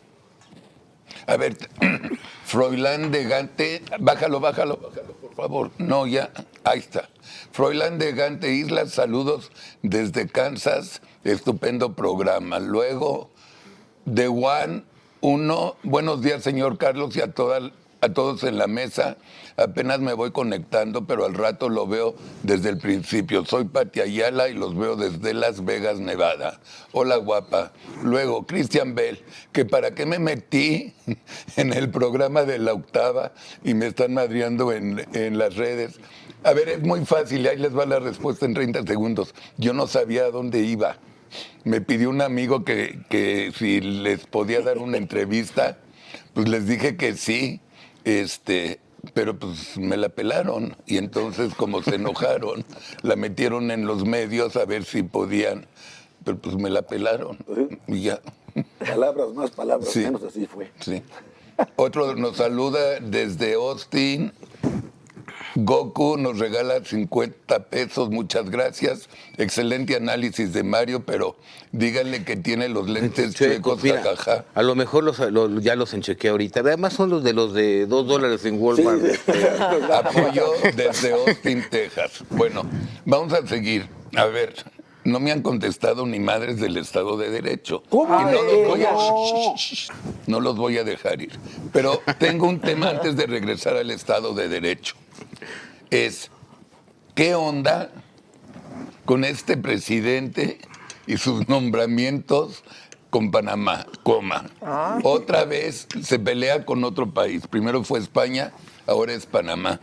A ver, Froilán de Gante, bájalo, por favor. No, ya, ahí está. Froilán de Gante Islas, saludos desde Kansas, estupendo programa. Luego, The One 1, buenos días, señor Carlos, y a todos en la mesa. Apenas me voy conectando, pero al rato lo veo desde el principio. Soy Pati Ayala y los veo desde Las Vegas, Nevada. Hola, guapa. Luego, Christian Bell, que para qué me metí en el programa de La Octava y me están madreando en las redes. A ver, es muy fácil, ahí les va la respuesta en 30 segundos. Yo no sabía a dónde iba. Me pidió un amigo que si les podía dar una entrevista, pues les dije que sí, pero pues me la pelaron y entonces como se enojaron, la metieron en los medios a ver si podían, pero pues me la pelaron y ya. Palabras más, palabras Sí. menos, así fue. Sí. Otro nos saluda desde Austin. Goku nos regala 50 pesos, muchas gracias. Excelente análisis de Mario, pero díganle que tiene los lentes chuecos, Mira, jajaja. a lo mejor ya los enchequé ahorita. Además son los de $2 en Walmart. Apoyo desde Austin, Texas. Bueno, vamos a seguir. A ver, no me han contestado ni madres del Estado de Derecho. ¿Cómo? Y no los voy a dejar ir. Pero tengo un tema antes de regresar al Estado de Derecho. ¿Qué onda con este presidente y sus nombramientos con Panamá? Otra vez se pelea con otro país. Primero fue España, ahora es Panamá.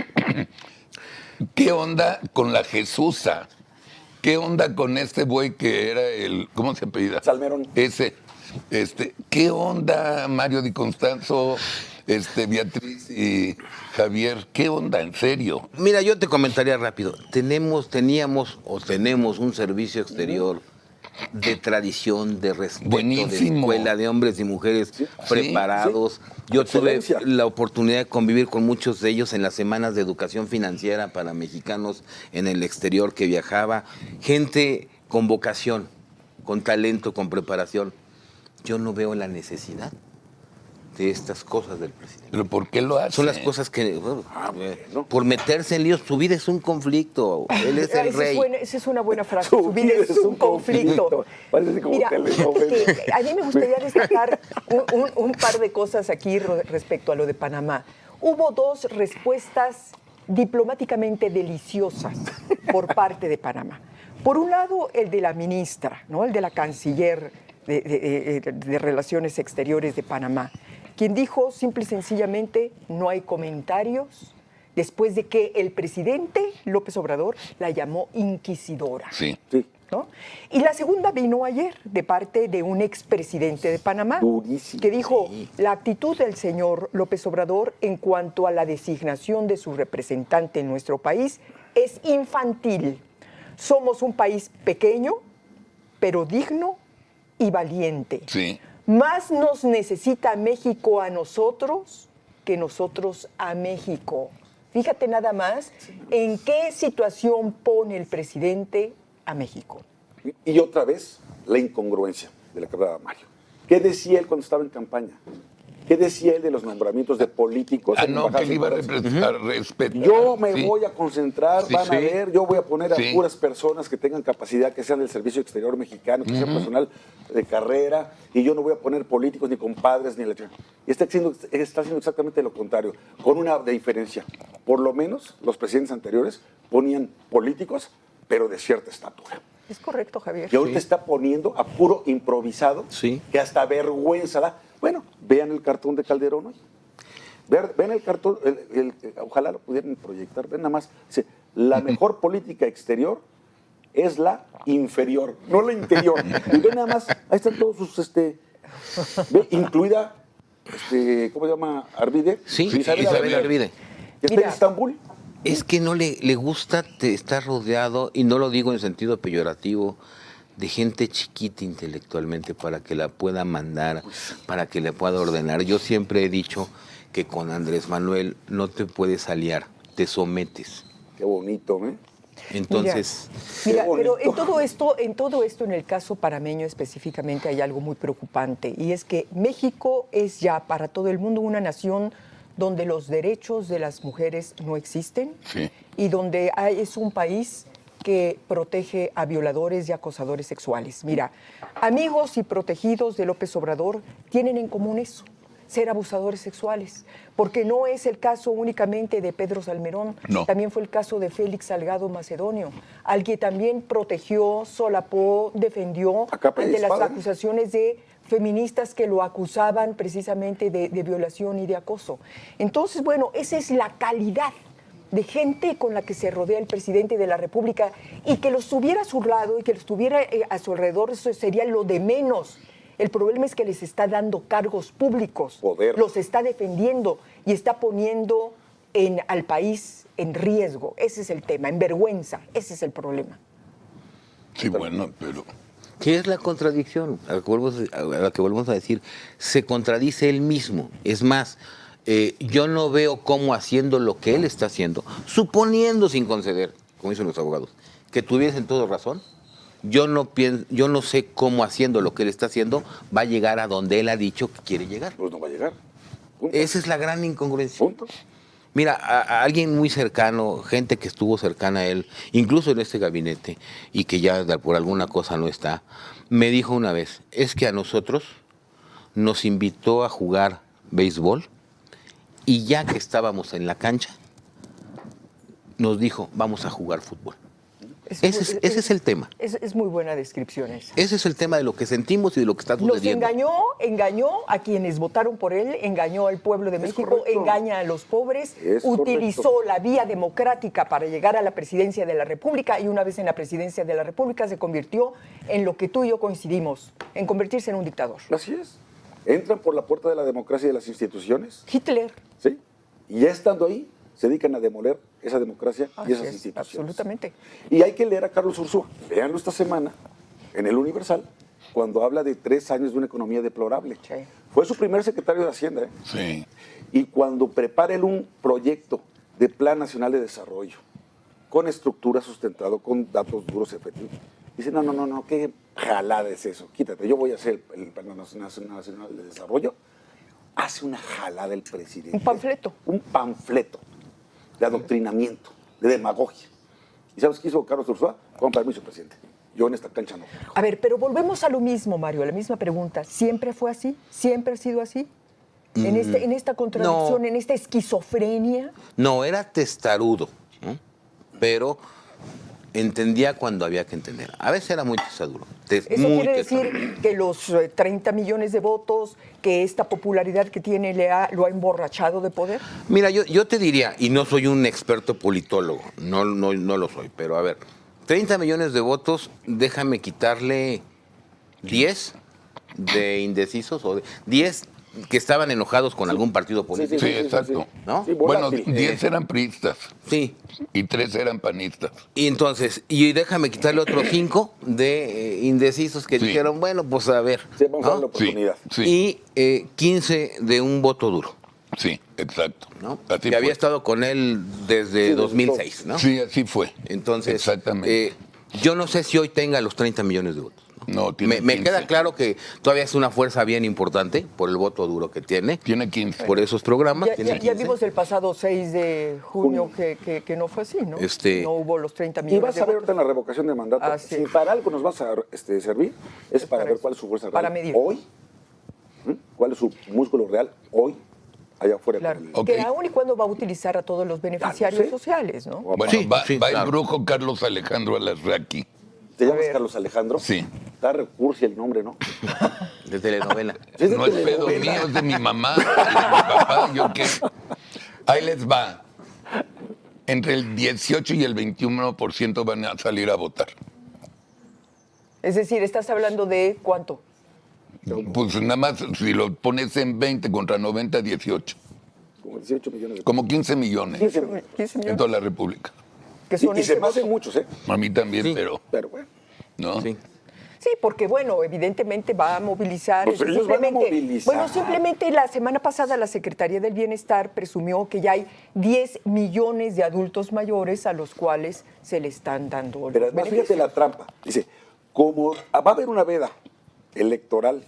¿Qué onda con la Jesusa? ¿Qué onda con este güey que era ¿cómo se apellida? Salmerón. ¿Qué onda, Mario Di Constanzo, Beatriz y Javier? ¿Qué onda, en serio? Mira, yo te comentaría rápido. Tenemos un servicio exterior de tradición, de respeto, Buenísimo. de escuela, de hombres y mujeres preparados. Yo Excelencia. tuve la oportunidad de convivir con muchos de ellos en las semanas de educación financiera para mexicanos en el exterior que viajaba. Gente con vocación, con talento, con preparación. Yo no veo la necesidad de estas cosas del presidente. ¿Pero por qué lo hace? Son las cosas que, por meterse en líos, su vida es un conflicto. Él es el rey. Esa es una buena frase. Su vida es un conflicto. Parece como Mira, telenovela. a mí me gustaría destacar un par de cosas aquí respecto a lo de Panamá. Hubo dos respuestas diplomáticamente deliciosas por parte de Panamá. Por un lado, el de la ministra, ¿no? El de la canciller de Relaciones Exteriores de Panamá, quien dijo simple y sencillamente no hay comentarios después de que el presidente López Obrador la llamó inquisidora. Sí. ¿No? Y la segunda vino ayer de parte de un expresidente de Panamá, Durísimo. que dijo la actitud del señor López Obrador en cuanto a la designación de su representante en nuestro país es infantil. Somos un país pequeño, pero digno y valiente. Sí. Más nos necesita México a nosotros que nosotros a México. Fíjate nada más en qué situación pone el presidente a México. Y otra vez, la incongruencia de la que hablaba Mario. ¿Qué decía él cuando estaba en campaña? ¿Qué decía él de los nombramientos de políticos? No, que él iba a respetar. Yo me Sí. voy a concentrar, Sí, van a sí. ver, yo voy a poner a Sí. puras personas que tengan capacidad, que sean del Servicio Exterior Mexicano, que sean personal de carrera, y yo no voy a poner políticos ni compadres ni la... Y está haciendo exactamente lo contrario, con una diferencia. Por lo menos los presidentes anteriores ponían políticos, pero de cierta estatura. Es correcto, Javier. Y ahorita está poniendo a puro improvisado, Sí. que hasta vergüenza da. Bueno, vean el cartón de Calderón hoy. Ven el cartón, ojalá lo pudieran proyectar. Ven nada más. Dice, la mejor política exterior es la inferior, no la interior. Y ven nada más, ahí están todos sus, ve, incluida, ¿cómo se llama? Arvide. Sí, Isabel Isabel Arvide. Que está Mira. en Estambul. Es que no le gusta estar rodeado, y no lo digo en sentido peyorativo, de gente chiquita intelectualmente para que la pueda mandar, para que le pueda ordenar. Yo siempre he dicho que con Andrés Manuel no te puedes aliar, te sometes. Qué bonito, ¿eh? Entonces, Mira, Qué pero bonito. en todo esto, en el caso panameño específicamente, hay algo muy preocupante, y es que México es ya para todo el mundo una nación donde los derechos de las mujeres no existen, Sí. y donde es un país que protege a violadores y acosadores sexuales. Mira, amigos y protegidos de López Obrador tienen en común eso, ser abusadores sexuales, porque no es el caso únicamente de Pedro Salmerón, No. también fue el caso de Félix Salgado Macedonio, al que también protegió, solapó, defendió A capa y ante las espada, ¿eh? acusaciones de feministas que lo acusaban precisamente de violación y de acoso. Entonces, bueno, esa es la calidad de gente con la que se rodea el presidente de la República, y que los tuviera a su lado y que los tuviera a su alrededor, eso sería lo de menos. El problema es que les está dando cargos públicos, Poder. los está defendiendo y está poniendo al país en riesgo. Ese es el tema, en vergüenza. Ese es el problema. Sí, bueno, pero... ¿qué es la contradicción? A la que volvemos a decir, se contradice él mismo. Es más, yo no veo cómo haciendo lo que él está haciendo, suponiendo sin conceder, como dicen los abogados, que tuviesen todo razón, yo no sé cómo haciendo lo que él está haciendo va a llegar a donde él ha dicho que quiere llegar. Pues no va a llegar. Punto. Esa es la gran incongruencia. Punto. Mira, a alguien muy cercano, gente que estuvo cercana a él, incluso en este gabinete, y que ya por alguna cosa no está, me dijo una vez, es que a nosotros nos invitó a jugar béisbol, y ya que estábamos en la cancha, nos dijo, vamos a jugar fútbol. Ese es el tema. Es muy buena descripción esa. Ese es el tema de lo que sentimos y de lo que está Nos sucediendo. engañó a quienes votaron por él, engañó al pueblo de México, correcto. engaña a los pobres, Es utilizó correcto. la vía democrática para llegar a la presidencia de la República, y una vez en la presidencia de la República se convirtió en lo que tú y yo coincidimos, en convertirse en un dictador. Así es. Entran por la puerta de la democracia y de las instituciones, Hitler. ¿sí? Y ya estando ahí, se dedican a demoler esa democracia Así y esas es, instituciones. absolutamente. Y hay que leer a Carlos Ursúa. Véanlo esta semana en El Universal, cuando habla de 3 años de una economía deplorable. Sí. Fue su primer secretario de Hacienda, ¿eh? Sí. Y cuando prepara él un proyecto de Plan Nacional de Desarrollo, con estructura sustentado, con datos duros y efectivos, dice, no, qué jalada es eso, quítate, yo voy a hacer el Plan Nacional de Desarrollo. Hace una jalada el presidente. Un panfleto. Un panfleto de adoctrinamiento, de demagogia. ¿Y sabes qué hizo Carlos Ursúa? Con permiso, presidente. Yo en esta cancha no. A ver, pero volvemos a lo mismo, Mario, a la misma pregunta. ¿Siempre fue así? ¿Siempre ha sido así? En esta contradicción, no. en esta esquizofrenia. No, era testarudo, ¿no? Pero entendía cuando había que entender. A veces era muy testarudo. Eso muy quiere testarudo. decir que los 30 millones de votos, que esta popularidad que tiene lo ha emborrachado de poder. Mira, yo te diría, y no soy un experto politólogo, no lo soy, pero a ver, 30 millones de votos, déjame quitarle 10 de indecisos, o 10 que estaban enojados con algún partido político. Sí, exacto. ¿No? Sí, Bueno, volátil. 10 eran priistas Sí. y 3 eran panistas. Y entonces, y déjame quitarle otros 5 de indecisos que Sí. dijeron, bueno, pues a ver. Sí, vamos a ¿no? darle oportunidad. Sí. Y 15 de un voto duro. Sí, exacto. ¿no? Así Que fue. había estado con él desde 2006, ¿no? Sí, así fue. Entonces, exactamente. yo no sé si hoy tenga los 30 millones de votos. No, tiene Me 15. queda claro que todavía es una fuerza bien importante por el voto duro que tiene. Tiene 15. Por esos programas. Ya, tiene ya 15. vimos el pasado 6 de junio que no fue así, ¿no? No hubo los 30 Y millones vas de a ver votos. ahorita en la revocación de mandato, Así si es. para algo nos vas a servir, es para ver cuál es su fuerza real. Para medir. Hoy, cuál es su músculo real hoy, allá afuera. Claro. con el- Ok. Que aún y cuando va a utilizar a todos los beneficiarios sé. sociales, ¿no? Bueno, Sí, va sí, el claro. brujo Carlos Alejandro Alasraqui. ¿Te llamas ver. Carlos Alejandro? Sí. Está recursi el nombre, ¿no? De telenovela. Es de No es pedo telenovela. mío, es de mi mamá, de mi papá, ¿yo qué? Ahí les va. Entre el 18 y el 21% van a salir a votar. Es decir, estás hablando de ¿cuánto? Pues nada más, si lo pones en 20 contra 90, 18. Como 18 millones de Como 15 millones 15 millones. 15 en millones. toda la República. Que Y, son y se ese me hacen voto. muchos, ¿eh? A mí también, Sí. Pero bueno. ¿no? Sí. Sí, porque bueno, evidentemente va a movilizar. Pues ellos van a movilizar. Bueno, simplemente la semana pasada la Secretaría del Bienestar presumió que ya hay 10 millones de adultos mayores a los cuales se le están dando los Pero además, fíjate beneficios. la trampa. Dice, como va a haber una veda electoral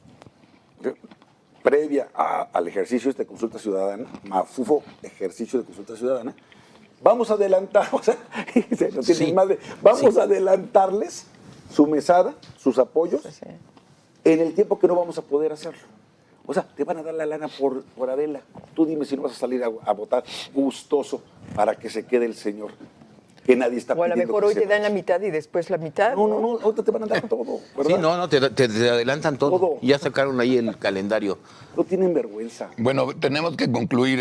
previa al ejercicio de consulta ciudadana, mafufo ejercicio de consulta ciudadana, vamos a adelantar, o sea, no tienen Sí. madre, vamos a adelantarles su mesada, sus apoyos, Sí. en el tiempo que no vamos a poder hacerlo. O sea, te van a dar la lana por Adela. Tú dime si no vas a salir a votar gustoso para que se quede el señor. Que nadie está O a lo pidiendo mejor que hoy se te dan vaya. la mitad y después la mitad. No, ahorita te van a dar todo, ¿verdad? Sí, no, te adelantan todo. Todo. Ya sacaron ahí el calendario. No tienen vergüenza. Bueno, tenemos que concluir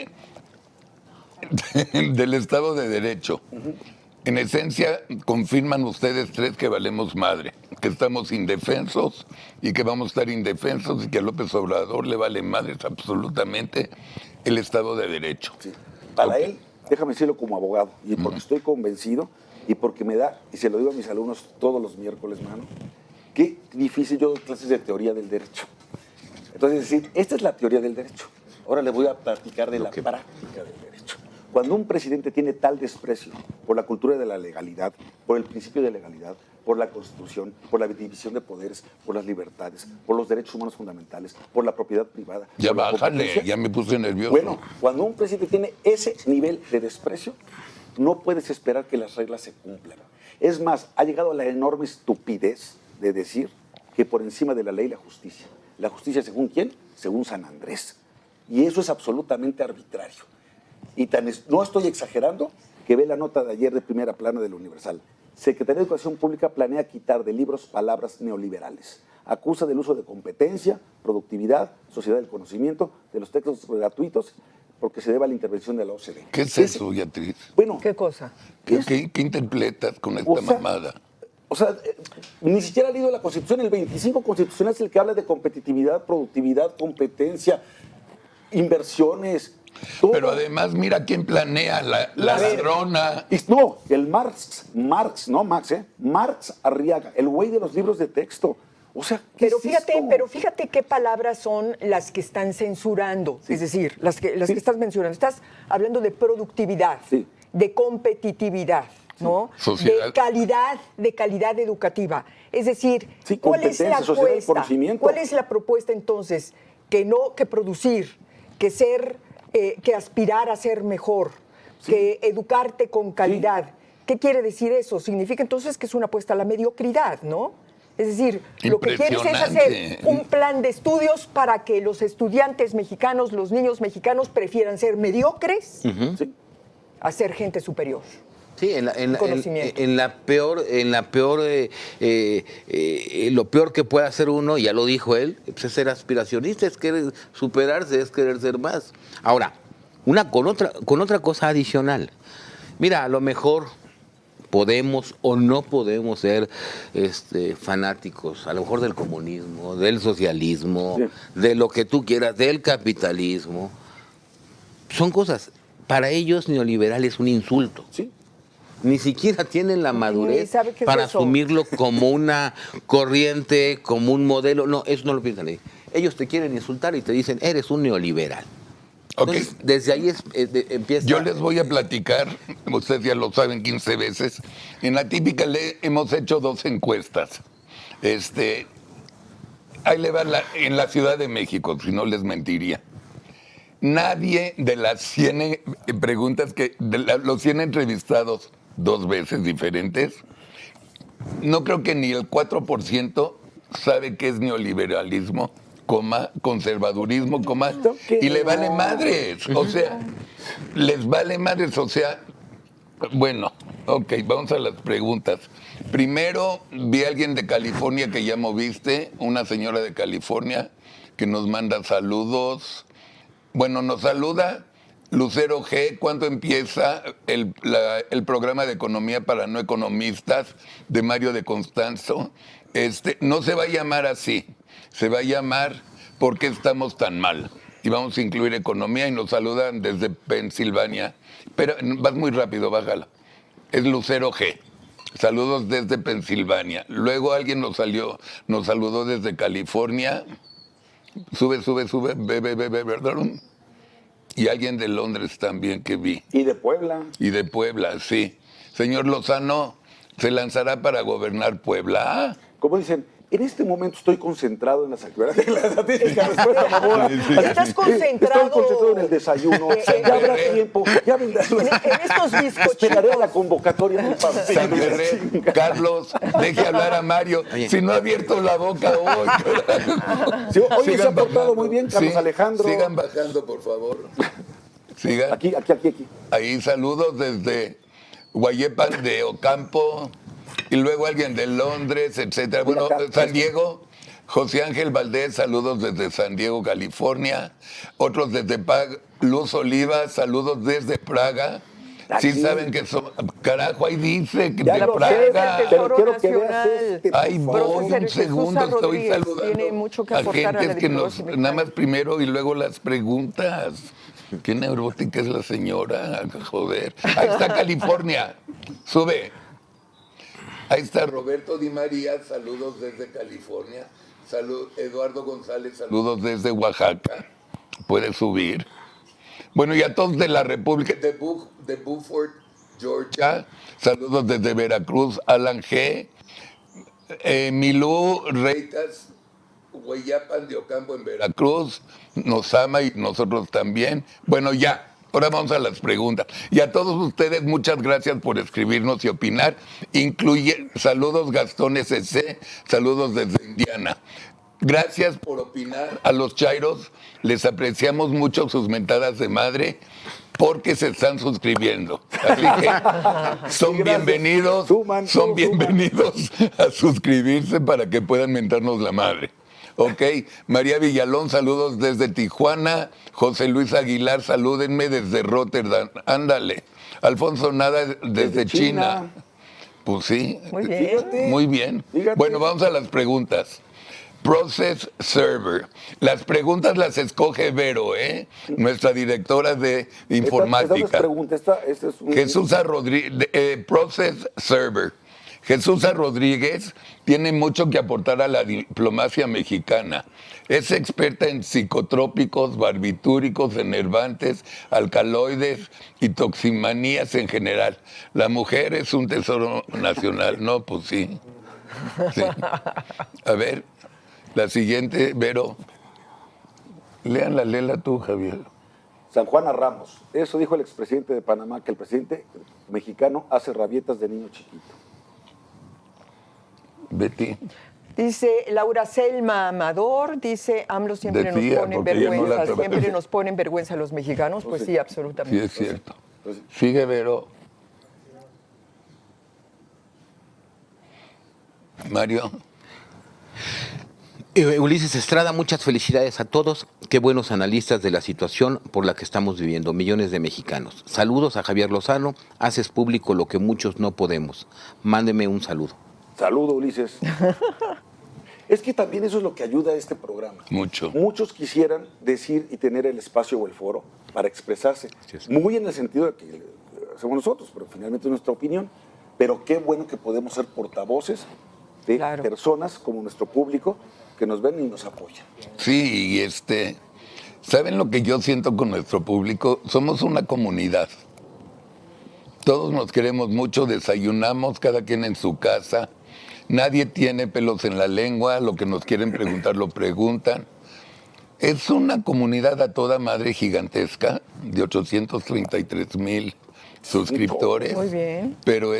del Estado de Derecho. En esencia, confirman ustedes tres que valemos madre, que estamos indefensos y que vamos a estar indefensos y que a López Obrador le vale madres absolutamente el Estado de Derecho. Sí. Para Ok. él, déjame decirlo como abogado, y porque estoy convencido y porque me da, y se lo digo a mis alumnos todos los miércoles, mano, qué difícil, yo doy clases de teoría del derecho. Entonces, decir, esta es la teoría del derecho. Ahora les voy a platicar de la práctica del derecho. Cuando un presidente tiene tal desprecio por la cultura de la legalidad, por el principio de legalidad, por la Constitución, por la división de poderes, por las libertades, por los derechos humanos fundamentales, por la propiedad privada. Ya por la bájale, competencia, ya me puse nervioso. bueno, cuando un presidente tiene ese nivel de desprecio, no puedes esperar que las reglas se cumplan. Es más, ha llegado a la enorme estupidez de decir que por encima de la ley la justicia. ¿La justicia según quién? Según San Andrés. Y eso es absolutamente arbitrario. Y no estoy exagerando que ve la nota de ayer de primera plana del Universal. Secretaría de Educación Pública planea quitar de libros palabras neoliberales. Acusa del uso de competencia, productividad, sociedad del conocimiento, de los textos gratuitos, porque se debe a la intervención de la OCDE. ¿Qué es eso, Beatriz? Bueno, ¿Qué cosa? ¿Qué interpretas con esta O sea, mamada? o sea, ni siquiera ha leído la Constitución. El 25 constitucional es el que habla de competitividad, productividad, competencia, inversiones. Todo. Pero además, mira quién planea la ladrona. No, el Marx Arriaga, el güey de los libros de texto. O sea, ¿qué Pero es fíjate, esto? qué palabras son las que están censurando. Sí. Es decir, las que Sí. estás mencionando. Estás hablando de productividad, Sí. de competitividad, ¿no? Sociedad. De calidad educativa. Es decir, Sí, ¿cuál es la competencia, sociedad del apuesta? conocimiento. ¿Cuál es la propuesta entonces? Que producir, que aspirar a ser mejor, que educarte con calidad. ¿Qué quiere decir eso? Significa entonces que es una apuesta a la mediocridad, ¿no? Es decir, lo que quieres es hacer Impresionante. un plan de estudios para que los estudiantes mexicanos, los niños mexicanos prefieran ser mediocres Sí. a ser gente superior. Sí, Conocimiento. lo peor que puede hacer uno, ya lo dijo él, pues es ser aspiracionista, es querer superarse, es querer ser más. Ahora, con otra cosa adicional. Mira, a lo mejor podemos o no podemos ser fanáticos, a lo mejor del comunismo, del socialismo, Sí. de lo que tú quieras, del capitalismo. Son cosas, para ellos neoliberal es un insulto. Sí. Ni siquiera tienen la madurez sabe qué es para eso. asumirlo como una corriente, como un modelo. No, eso no lo piensan ellos. Ellos te quieren insultar y te dicen, eres un neoliberal. Ok. Entonces, desde ahí empieza... Yo les voy a platicar, ustedes ya lo saben 15 veces. En Atípica hemos hecho 2 encuestas. Ahí le va en la Ciudad de México, si no les mentiría. Nadie de las 100 preguntas los 100 entrevistados 2 veces diferentes, no creo que ni el 4% sabe qué es neoliberalismo, conservadurismo, y le vale madres. O sea, les vale madres. O sea, bueno, ok, vamos a las preguntas. Primero, vi a alguien de California que ya moviste, una señora de California que nos manda saludos. Bueno, nos saluda Lucero G. ¿Cuándo empieza el programa de economía para no economistas de Mario de Constanzo? No se va a llamar así, se va a llamar ¿Por qué estamos tan mal? Y vamos a incluir economía y nos saludan desde Pensilvania. Pero vas muy rápido, bájala. Es Lucero G. Saludos desde Pensilvania. Luego alguien nos saludó desde California. Sube, perdón. Y alguien de Londres también que vi. Y de Puebla. Y de Puebla, sí. Señor Lozano, se lanzará para gobernar Puebla. ¿Ah? Como dicen, en este momento estoy concentrado en las actividades de la típica respuesta, mamona. ¿Estás concentrado? Estoy concentrado en el desayuno. Ya habrá tiempo. Ya vendrá. En estos bizcochitos. Esperaré a la convocatoria del partido. Ferrer, Carlos, deje hablar a Mario. Si no ha abierto la boca hoy. Sí, hoy se ha portado muy bien, Carlos Alejandro. Sigan bajando, por favor. Sigan. Aquí. Ahí saludos desde Guayepan de Ocampo. Y luego alguien de Londres, etcétera. Bueno, San Diego, José Ángel Valdés, saludos desde San Diego, California. Otros desde Luz Oliva, saludos desde Praga. Sí saben que son... Carajo, ahí dice que de Praga. Pero quiero que veas Ahí voy, un segundo, estoy saludando tiene mucho que a aportar gentes la que diplomacia nada más primero y luego las preguntas. Qué neurótica es la señora, joder. Ahí está California, sube. Ahí está Roberto Di María, saludos desde California. Eduardo González, saludos desde Oaxaca. Puede subir. Bueno, y a todos de la República de Beaufort, Georgia, saludos desde Veracruz. Alan G. Milú Reitas, Hueyapan de Ocampo en Veracruz, nos ama y nosotros también. Bueno, ya. Ahora vamos a las preguntas. Y a todos ustedes, muchas gracias por escribirnos y opinar. Saludos Gastón SC, saludos desde Indiana. Gracias por opinar. A los chairos les apreciamos mucho sus mentadas de madre porque se están suscribiendo. Así que son bienvenidos, bienvenidos a suscribirse para que puedan mentarnos la madre. Ok, María Villalón, saludos desde Tijuana. José Luis Aguilar, salúdenme desde Rotterdam. Ándale. Alfonso Nada desde China. Pues sí. Muy bien. Fíjate. Muy bien. Fíjate. Bueno, vamos a las preguntas. Process Server. Las preguntas las escoge Vero, nuestra directora de informática. Esta pregunta, esta es un... Jesús Rodríguez, Process Server. Jesús Rodríguez tiene mucho que aportar a la diplomacia mexicana. Es experta en psicotrópicos, barbitúricos, enervantes, alcaloides y toximanías en general. La mujer es un tesoro nacional. No, pues sí. A ver, la siguiente, Vero. Léela tú, Javier. San Juana Ramos. Eso dijo el expresidente de Panamá, que el presidente mexicano hace rabietas de niño chiquito. Betty. Dice Laura Selma Amador, dice AMLO siempre nos pone en vergüenza, siempre nos pone en vergüenza a los mexicanos. Pues sí, absolutamente. Sí, es cierto. Sigue, Vero. Mario. Ulises Estrada, muchas felicidades a todos. Qué buenos analistas de la situación por la que estamos viviendo, millones de mexicanos. Saludos a Javier Lozano, haces público lo que muchos no podemos. Mándeme un saludo. Saludo, Ulises. Es que también eso es lo que ayuda a este programa. Mucho. Muchos quisieran decir y tener el espacio o el foro para expresarse. Muy en el sentido de que hacemos nosotros, pero finalmente es nuestra opinión. Pero qué bueno que podemos ser portavoces de personas como nuestro público que nos ven y nos apoyan. Sí, ¿Saben lo que yo siento con nuestro público? Somos una comunidad. Todos nos queremos mucho, desayunamos, cada quien en su casa. Nadie tiene pelos en la lengua, lo que nos quieren preguntar lo preguntan. Es una comunidad a toda madre gigantesca, de 833,000 suscriptores. Muy bien. Pero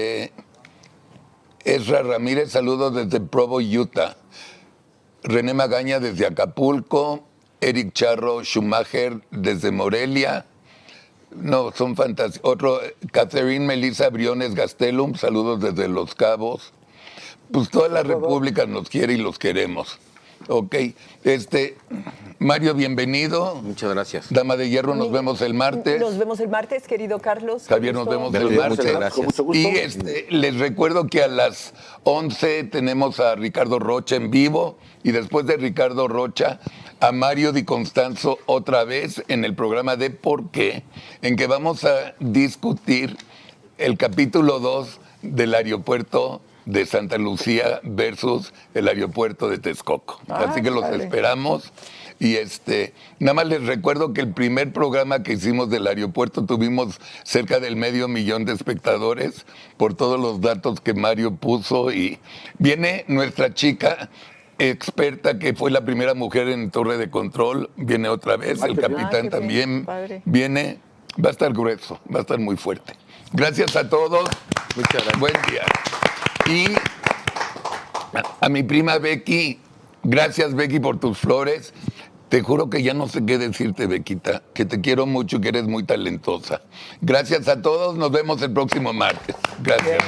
Ezra Ramírez, saludos desde Provo, Utah. René Magaña desde Acapulco. Eric Charro Schumacher desde Morelia. No, son fantásticos. Otro, Catherine Melissa Briones Gastelum, saludos desde Los Cabos. Pues toda la República nos quiere y los queremos. Ok, Mario, bienvenido. Muchas gracias. Dama de Hierro, nos vemos el martes. Nos vemos el martes, querido Carlos. Javier, nos vemos el Muchas martes. gracias. Con mucho gusto. Y les recuerdo que a las 11 tenemos a Ricardo Rocha en vivo y después de Ricardo Rocha a Mario Di Constanzo otra vez en el programa de ¿Por qué? En que vamos a discutir el capítulo 2 del aeropuerto de Santa Lucía versus el aeropuerto de Texcoco. Así que los esperamos. Y nada más les recuerdo que el primer programa que hicimos del aeropuerto tuvimos cerca del 500,000 de espectadores por todos los datos que Mario puso. Y viene nuestra chica experta que fue la primera mujer en torre de control, viene otra vez, el capitán qué también bien, padre. viene, va a estar grueso, va a estar muy fuerte. Gracias a todos. Muchas gracias. Buen día. Y a mi prima Becky, gracias Becky por tus flores. Te juro que ya no sé qué decirte, Bequita, que te quiero mucho y que eres muy talentosa. Gracias a todos, nos vemos el próximo martes. Gracias.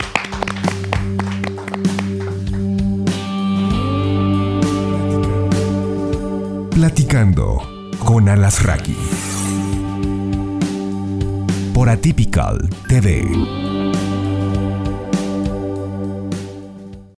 Platicando con Alasraqui por Atypical TV.